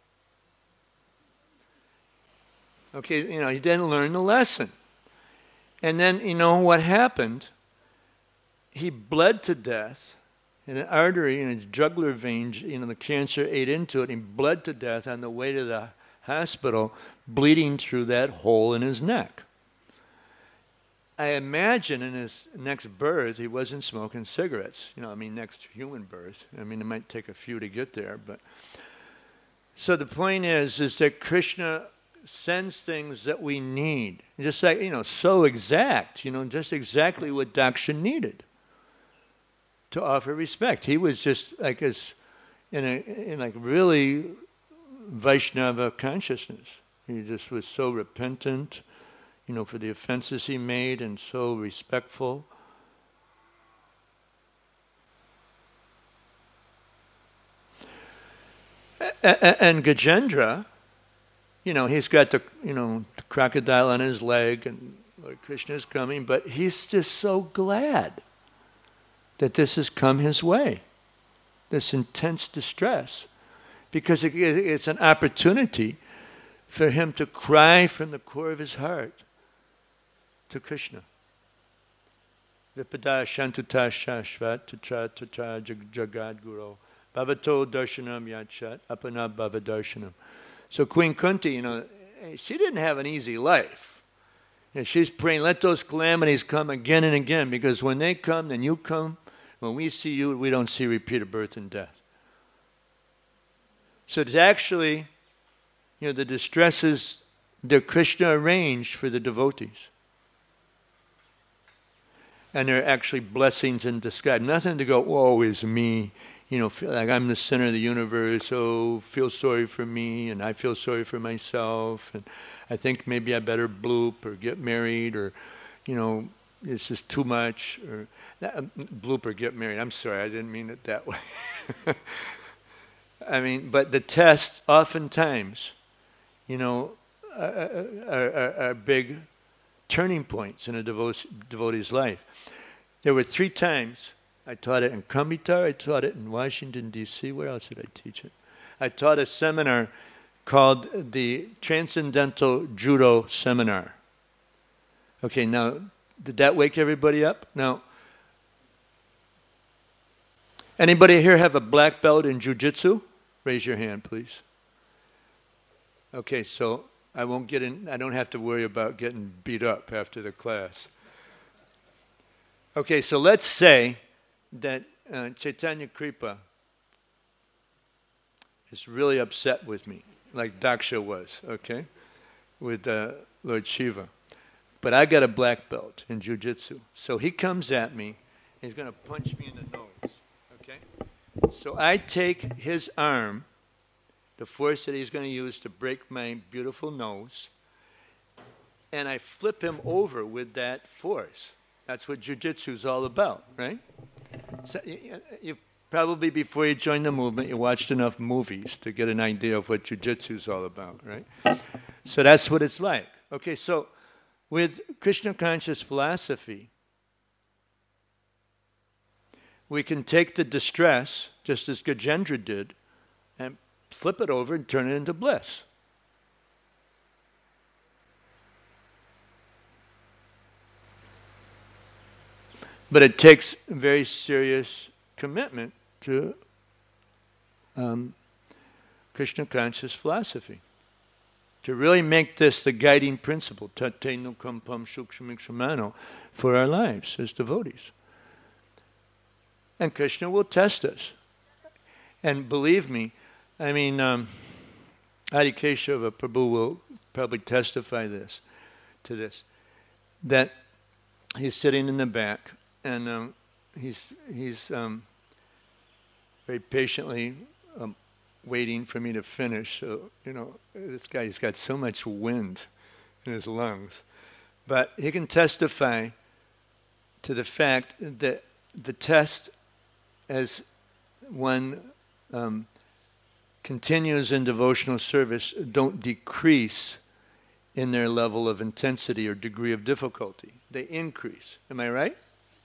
Okay, you know, he didn't learn the lesson. And then, you know what happened? He bled to death. And an artery in his jugular vein, you know, the cancer ate into it. And he bled to death on the way to the hospital, bleeding through that hole in his neck. I imagine in his next birth, he wasn't smoking cigarettes. You know, I mean, next human birth. I mean, it might take a few to get there. But so the point is, is that Krishna sends things that we need. Just like, you know, so exact, you know, just exactly what Daksha needed to offer respect. He was just like as in a in like really Vaishnava consciousness. He just was so repentant, you know, for the offenses he made, and so respectful. And Gajendra, you know, he's got the, you know, the crocodile on his leg and Lord Krishna is coming, but he's just so glad that this has come his way, this intense distress, because it, it's an opportunity for him to cry from the core of his heart to Krishna. Vipada shantuta shashvat tatra tatra jagad guru bhavato darshanam yadshat apana bhava darshanam. So Queen Kunti, you know, she didn't have an easy life. And she's praying, let those calamities come again and again, because when they come, then you come. When we see you, we don't see repeated birth and death. So it's actually, you know, the distresses that Krishna arranged for the devotees. And they're actually blessings in disguise. Nothing to go, woe is me. You know, feel like I'm the center of the universe, oh, feel sorry for me, and I feel sorry for myself, and I think maybe I better bloop or get married, or, you know, it's just too much, or uh, bloop or get married. I'm sorry, I didn't mean it that way. I mean, but the tests oftentimes, you know, are, are, are, are big turning points in a devotee's life. There were three times I taught it in Kambitar, I taught it in Washington, D C Where else did I teach it? I taught a seminar called the Transcendental Judo Seminar. Okay, now, did that wake everybody up? Now, anybody here have a black belt in Jiu-Jitsu? Raise your hand, please. Okay, so I won't get in, I don't have to worry about getting beat up after the class. Okay, so let's say that uh, Chaitanya Kripa is really upset with me, like Daksha was, okay, with uh, Lord Shiva. But I got a black belt in Jiu-Jitsu. So he comes at me, and he's going to punch me in the nose, okay? So I take his arm, the force that he's going to use to break my beautiful nose, and I flip him over with that force. That's what Jiu-Jitsu is all about, right? So you, you probably, before you joined the movement, you watched enough movies to get an idea of what Jiu-Jitsu is all about, right? So that's what it's like. Okay, so with Krishna conscious philosophy, we can take the distress, just as Gajendra did, and flip it over and turn it into bliss. But it takes very serious commitment to um, Krishna conscious philosophy. To really make this the guiding principle, tate nukampam sukshamikshamano, for our lives as devotees. And Krishna will test us. And believe me, I mean, um, Adi Keshava Prabhu will probably testify this to this, that he's sitting in the back, and um, he's he's um, very patiently um, waiting for me to finish. So, you know, this guy's got so much wind in his lungs. But he can testify to the fact that the test, as one um, continues in devotional service, don't decrease in their level of intensity or degree of difficulty. They increase. Am I right?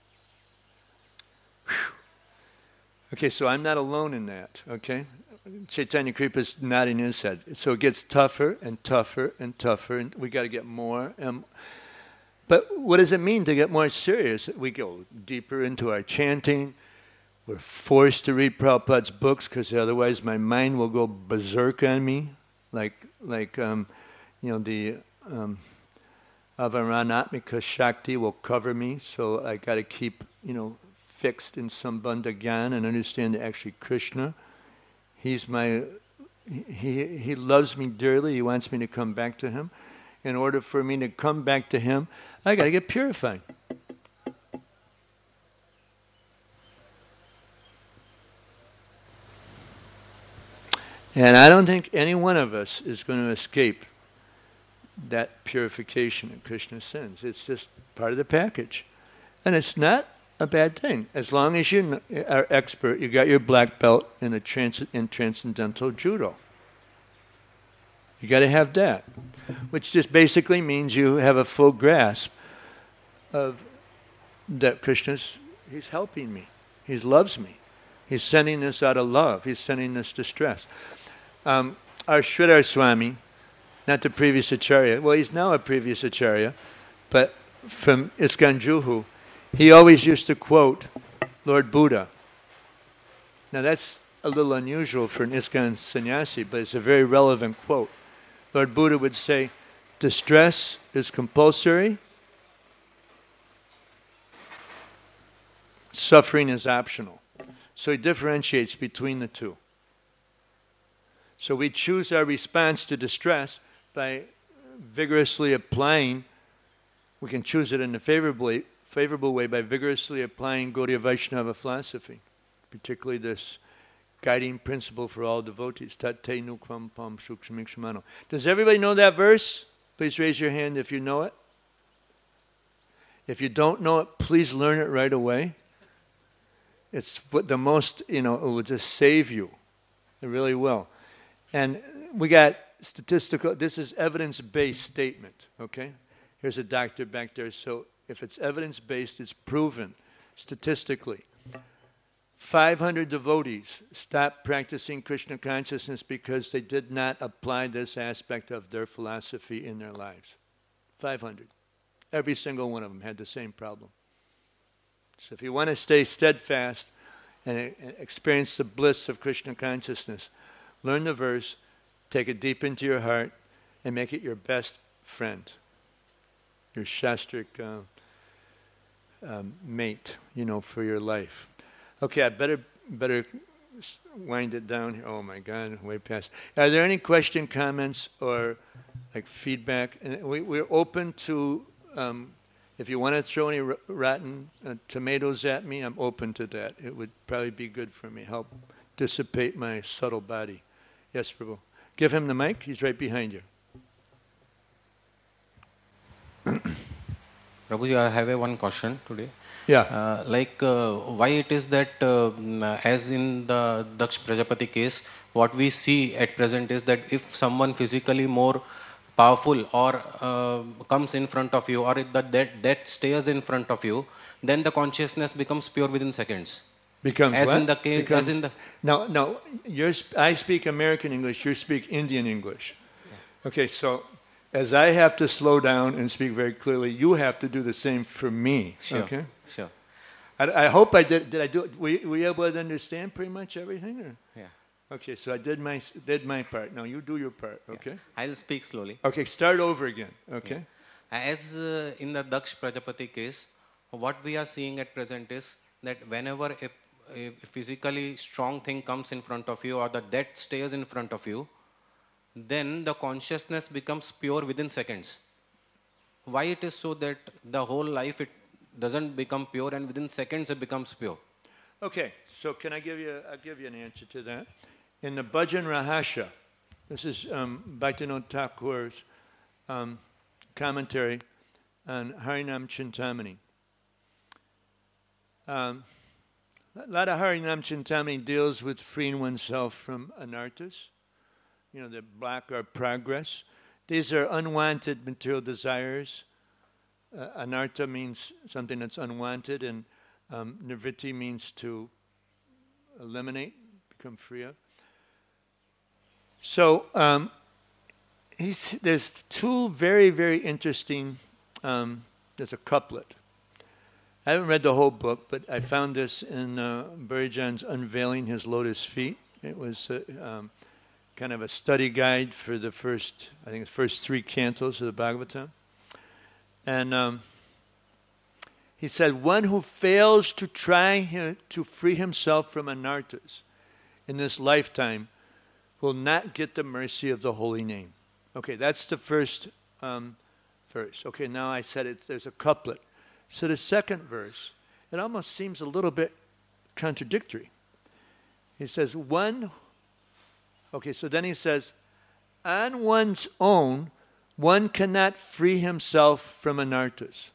Whew. Okay, so I'm not alone in that, okay? Chaitanya Kripa is nodding his head. So it gets tougher and tougher and tougher, and we got to get more. And, but what does it mean to get more serious? We go deeper into our chanting. We're forced to read Prabhupada's books because otherwise my mind will go berserk on me, like like um, you know the um, Avaranatmika Shakti will cover me. So I got to keep you know fixed in Sambandha Gyan and understand that actually Krishna, He's my, he, he loves me dearly. He wants me to come back to Him. In order for me to come back to Him, I got to get purified. And I don't think any one of us is going to escape that purification of Krishna's sins. It's just part of the package. And it's not a bad thing. As long as you are expert, you got your black belt in the trans- in transcendental judo. You got to have that, which just basically means you have a full grasp of that Krishna's, he's helping me. He loves me. He's sending this out of love. He's sending this distress. Um, our Sridhar Swami, not the previous Acharya, well, he's now a previous Acharya, but from ISKCON Juhu, he always used to quote Lord Buddha. Now that's a little unusual for an ISKCON sannyasi, but it's a very relevant quote. Lord Buddha would say, distress is compulsory, suffering is optional. So he differentiates between the two. So we choose our response to distress by vigorously applying, we can choose it in a favorable, favorable way by vigorously applying Gaudiya Vaishnava philosophy, particularly this guiding principle for all devotees. Tate nukvam pam shukshamikshamano. Does everybody know that verse? Please raise your hand if you know it. If you don't know it, please learn it right away. It's what the most, you know, it will just save you. It really will. And we got statistical, this is evidence-based statement, okay? Here's a doctor back there. So if it's evidence-based, it's proven statistically. five hundred devotees stopped practicing Krishna consciousness because they did not apply this aspect of their philosophy in their lives. five hundred. Every single one of them had the same problem. So if you want to stay steadfast and experience the bliss of Krishna consciousness, learn the verse, take it deep into your heart, and make it your best friend, your shastric uh, um, mate, you know, for your life. Okay, I better better wind it down here. Oh my God, way past. Are there any question, comments, or like feedback? And we, we're open to. Um, If you want to throw any r- rotten uh, tomatoes at me, I'm open to that. It would probably be good for me, help dissipate my subtle body. Yes, Prabhu. Give him the mic. He's right behind you. Prabhuji, I have a one question today. Yeah. Uh, like uh, why it is that uh, as in the Daksh Prajapati case, what we see at present is that if someone physically more powerful or uh, comes in front of you, or if the death, death stays in front of you, then the consciousness becomes pure within seconds. Becomes as what? in the case, Becomes, as in the. No, no. You're, I speak American English. You speak Indian English. Yeah. Okay, so as I have to slow down and speak very clearly, you have to do the same for me. Sure. Okay. Sure. I, I hope I did. Did I do it? Were you, were you able to understand pretty much everything? Or? Yeah. Okay, so I did my did my part. Now you do your part. Okay. Yeah. I'll speak slowly. Okay, start over again. Okay. Yeah. As uh, in the Daksh Prajapati case, what we are seeing at present is that whenever a, a physically strong thing comes in front of you, or the death stays in front of you, then the consciousness becomes pure within seconds. Why it is so that the whole life it doesn't become pure, and within seconds it becomes pure? Okay, so can I give you? I'll give you an answer to that. In the Bhajan Rahasya, this is um, Bhaktivinoda Thakur's um, commentary on Harinam Chintamani. Um, a lot of Harinam Chintamani deals with freeing oneself from anarthas, you know, that block our progress. These are unwanted material desires. Uh, anartha means something that's unwanted, and um, nivritti means to eliminate, become free of. So um, he's, there's two very, very interesting, um, there's a couplet. I haven't read the whole book, but I found this in uh, Burijan's Unveiling His Lotus Feet. It was uh, um, kind of a study guide for the first, I think the first three cantos of the Bhagavatam. And um, he said, one who fails to try him, to free himself from anarthas in this lifetime will not get the mercy of the holy name. Okay, that's the first um, verse. Okay, now I said it, there's a couplet. So the second verse, it almost seems a little bit contradictory. He says, one, okay, so then he says, on one's own, one cannot free himself from anarthas.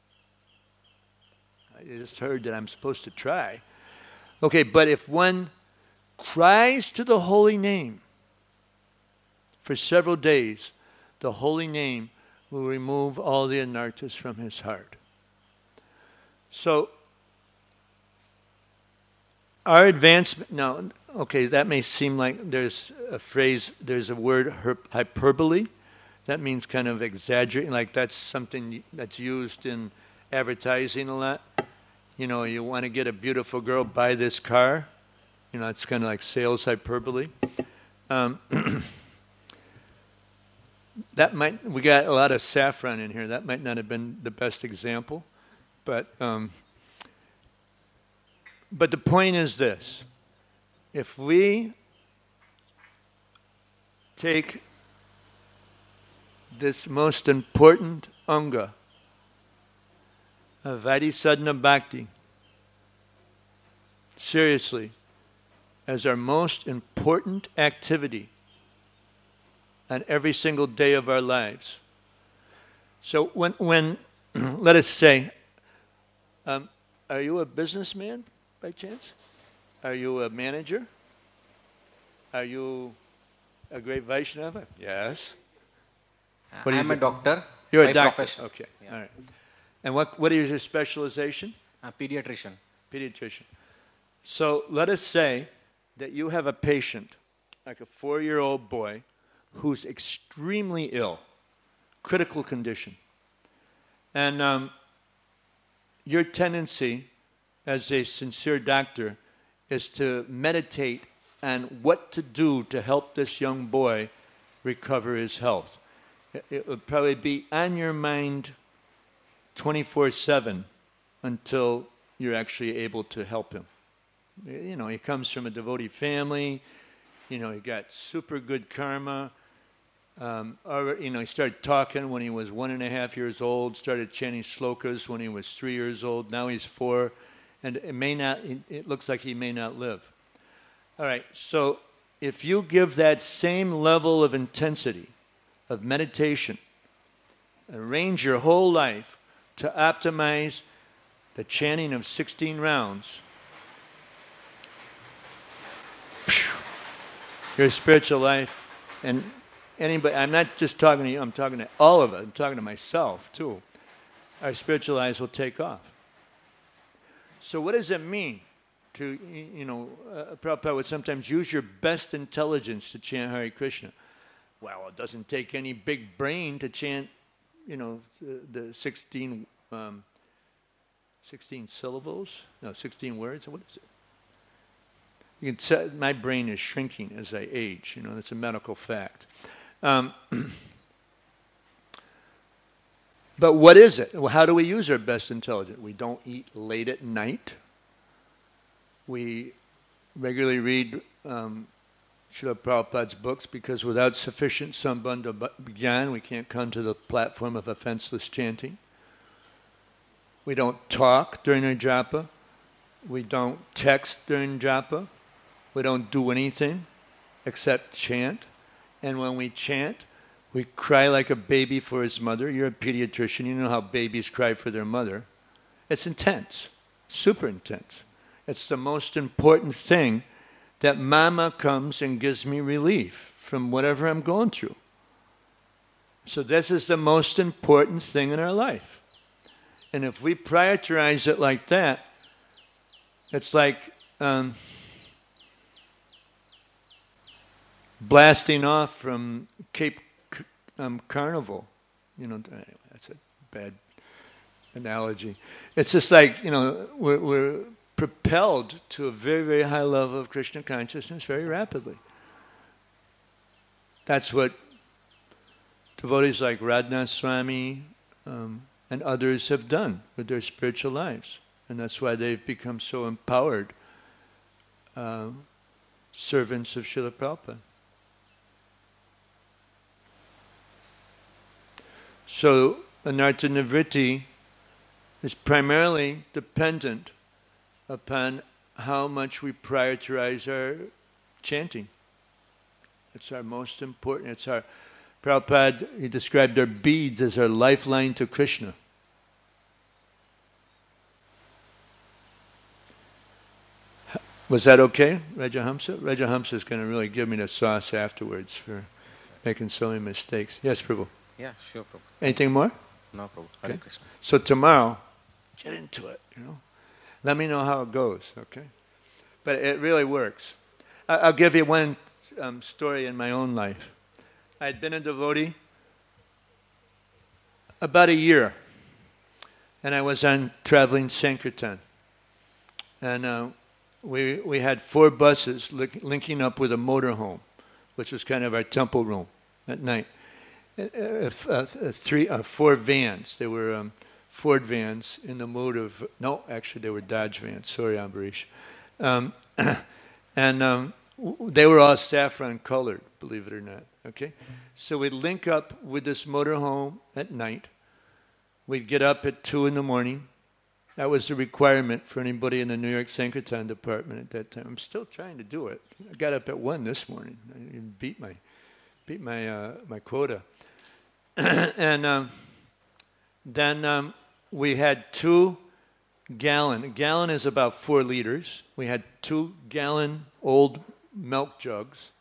I just heard that I'm supposed to try. Okay, but if one cries to the holy name for several days, the holy name will remove all the anarthas from his heart. So, our advancement, now, okay, that may seem like there's a phrase, there's a word, hyperbole. That means kind of exaggerating, like that's something that's used in advertising a lot. You know, you want to get a beautiful girl, buy this car. You know, it's kind of like sales hyperbole. Um, that might, we got a lot of saffron in here. That might not have been the best example. But, um, but the point is this. If we take this most important anga of Vaidhi Bhakti seriously as our most important activity on every single day of our lives. So when, when let us say, um, are you a businessman by chance? Are you a manager? Are you a great Vaishnava? Yes. What I'm a doctor. You're by a doctor. Profession. Okay. Yeah. All right. And what what is your specialization? A pediatrician. Pediatrician. So let us say that you have a patient, like a four-year-old boy, who's extremely ill, critical condition. And um, your tendency as a sincere doctor is to meditate on what to do to help this young boy recover his health. It would probably be on your mind twenty-four seven until you're actually able to help him. You know, he comes from a devotee family. You know, he got super good karma. Um, or, you know, he started talking when he was one and a half years old, started chanting slokas when he was three years old. Now he's four, and it may not, it looks like he may not live. All right, so if you give that same level of intensity of meditation, arrange your whole life to optimize the chanting of sixteen rounds, your spiritual life, and anybody, I'm not just talking to you, I'm talking to all of us, I'm talking to myself too, our spiritual lives will take off. So what does it mean to, you know, uh, Prabhupada would sometimes use your best intelligence to chant Hare Krishna? Well, it doesn't take any big brain to chant, you know, the sixteen, um, sixteen syllables? No, sixteen words? What is it? You can say, my brain is shrinking as I age. You know, that's a medical fact. Um, but what is it? Well, how do we use our best intelligence? We don't eat late at night. We regularly read um, Srila Prabhupada's books, because without sufficient sambandha gyan, we can't come to the platform of offenseless chanting. We don't talk during our japa. We don't text during japa. We don't do anything except chant. And when we chant, we cry like a baby for his mother. You're a pediatrician. You know how babies cry for their mother. It's intense, super intense. It's the most important thing, that Mama comes and gives me relief from whatever I'm going through. So this is the most important thing in our life. And if we prioritize it like that, it's like um, blasting off from Cape um, Carnival. You know, anyway, that's a bad analogy. It's just like, you know, we're, we're propelled to a very, very high level of Krishna consciousness very rapidly. That's what devotees like Radhanath Swami um, and others have done with their spiritual lives. And that's why they've become so empowered uh, servants of Srila Prabhupada. So, Anartha Nivritti is primarily dependent upon how much we prioritize our chanting. It's our most important, it's our, Prabhupada, he described our beads as our lifeline to Krishna. Was that okay, Rajahamsa? Rajahamsa is going to really give me the sauce afterwards for making so many mistakes. Yes, Prabhu. Yeah, sure, Prabhu. Anything more? No, Prabhu. Hare Okay. Krishna. So tomorrow, get into it, you know. Let me know how it goes, okay? But it really works. I- I'll give you one um, story in my own life. I had been a devotee about a year, and I was on traveling Sankirtan. And uh, we we had four buses li- linking up with a motorhome, which was kind of our temple room at night. Uh, uh, uh, three, uh, four vans. They were um, Ford vans in the mode of, no, actually they were Dodge vans. Sorry, Ambarish. Um, and um, w- they were all saffron colored, believe it or not. Okay, so we'd link up with this motorhome at night. We'd get up at two in the morning. That was the requirement for anybody in the New York Sankirtan department at that time. I'm still trying to do it. I got up at one this morning. I beat my beat my uh, my quota. and um, then um, we had two gallon. A gallon is about four liters. We had two gallon old milk jugs.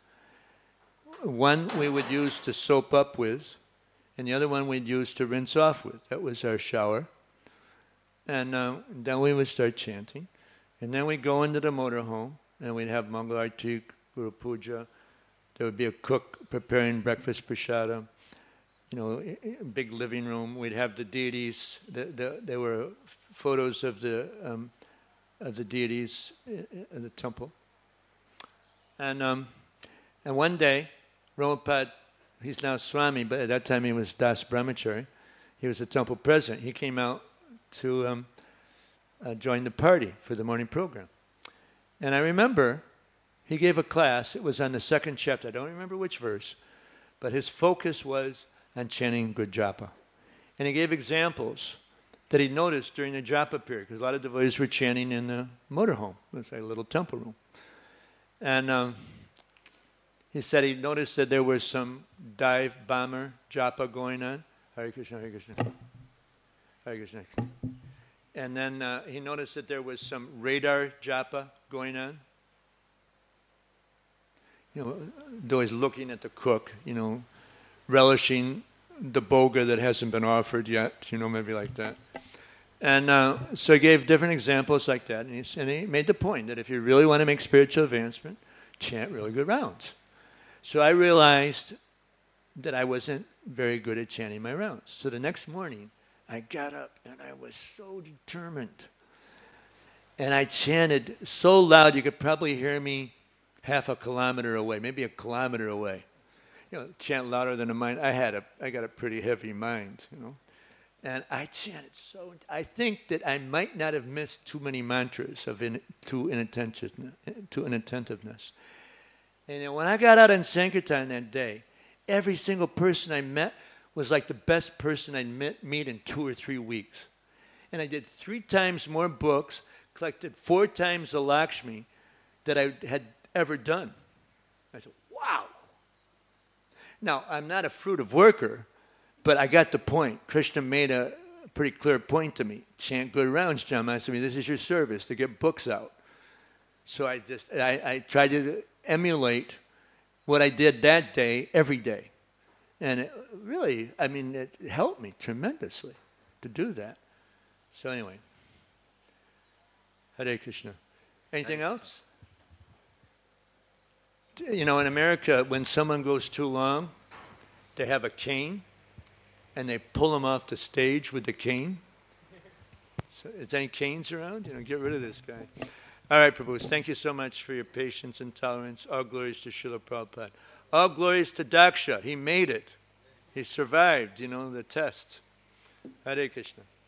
One we would use to soap up with, and the other one we'd use to rinse off with. That was our shower. And uh, then we would start chanting. And then we'd go into the motorhome, and we'd have Mangalarti, Guru Puja. There would be a cook preparing breakfast prasada. You know, a big living room. We'd have the deities. The, the, there were photos of the um, of the deities in the temple. And um, and one day, Prabhupada, he's now Swami, but at that time he was Das Brahmachari. He was the temple president. He came out to um, uh, join the party for the morning program. And I remember he gave a class. It was on the second chapter. I don't remember which verse, but his focus was on chanting good japa. And he gave examples that he noticed during the japa period, because a lot of devotees were chanting in the motorhome. It was like a little temple room. And um, he said he noticed that there was some dive bomber japa going on. Hare Krishna, Hare Krishna. Hare Krishna. And then uh, he noticed that there was some radar japa going on. You know, always looking at the cook, you know, relishing the boga that hasn't been offered yet, you know, maybe like that. And uh, so he gave different examples like that, and he, and he made the point that if you really want to make spiritual advancement, chant really good rounds. So I realized that I wasn't very good at chanting my rounds. So the next morning, I got up, and I was so determined. And I chanted so loud, you could probably hear me half a kilometer away, maybe a kilometer away. You know, chant louder than a mind. I had a, I got a pretty heavy mind, you know. And I chanted so, I think that I might not have missed too many mantras of in, too inattentiveness. Too inattentiveness. And then when I got out in Sankirtan that day, every single person I met was like the best person I'd met, meet in two or three weeks. And I did three times more books, collected four times the Lakshmi that I had ever done. I said, wow. Now, I'm not a fruitive worker, but I got the point. Krishna made a pretty clear point to me. Chant good rounds, John Master. This is your service, to get books out. So I just, I, I tried to emulate what I did that day every day. And it really, I mean, it helped me tremendously to do that. So anyway, Hare Krishna. Anything else? You know, in America, when someone goes too long, they have a cane, and they pull them off the stage with the cane. So, is there any canes around? You know, get rid of this guy. All right, Prabhus, thank you so much for your patience and tolerance. All glories to Srila Prabhupada. All glories to Daksha. He made it. He survived, you know, the test. Hare Krishna.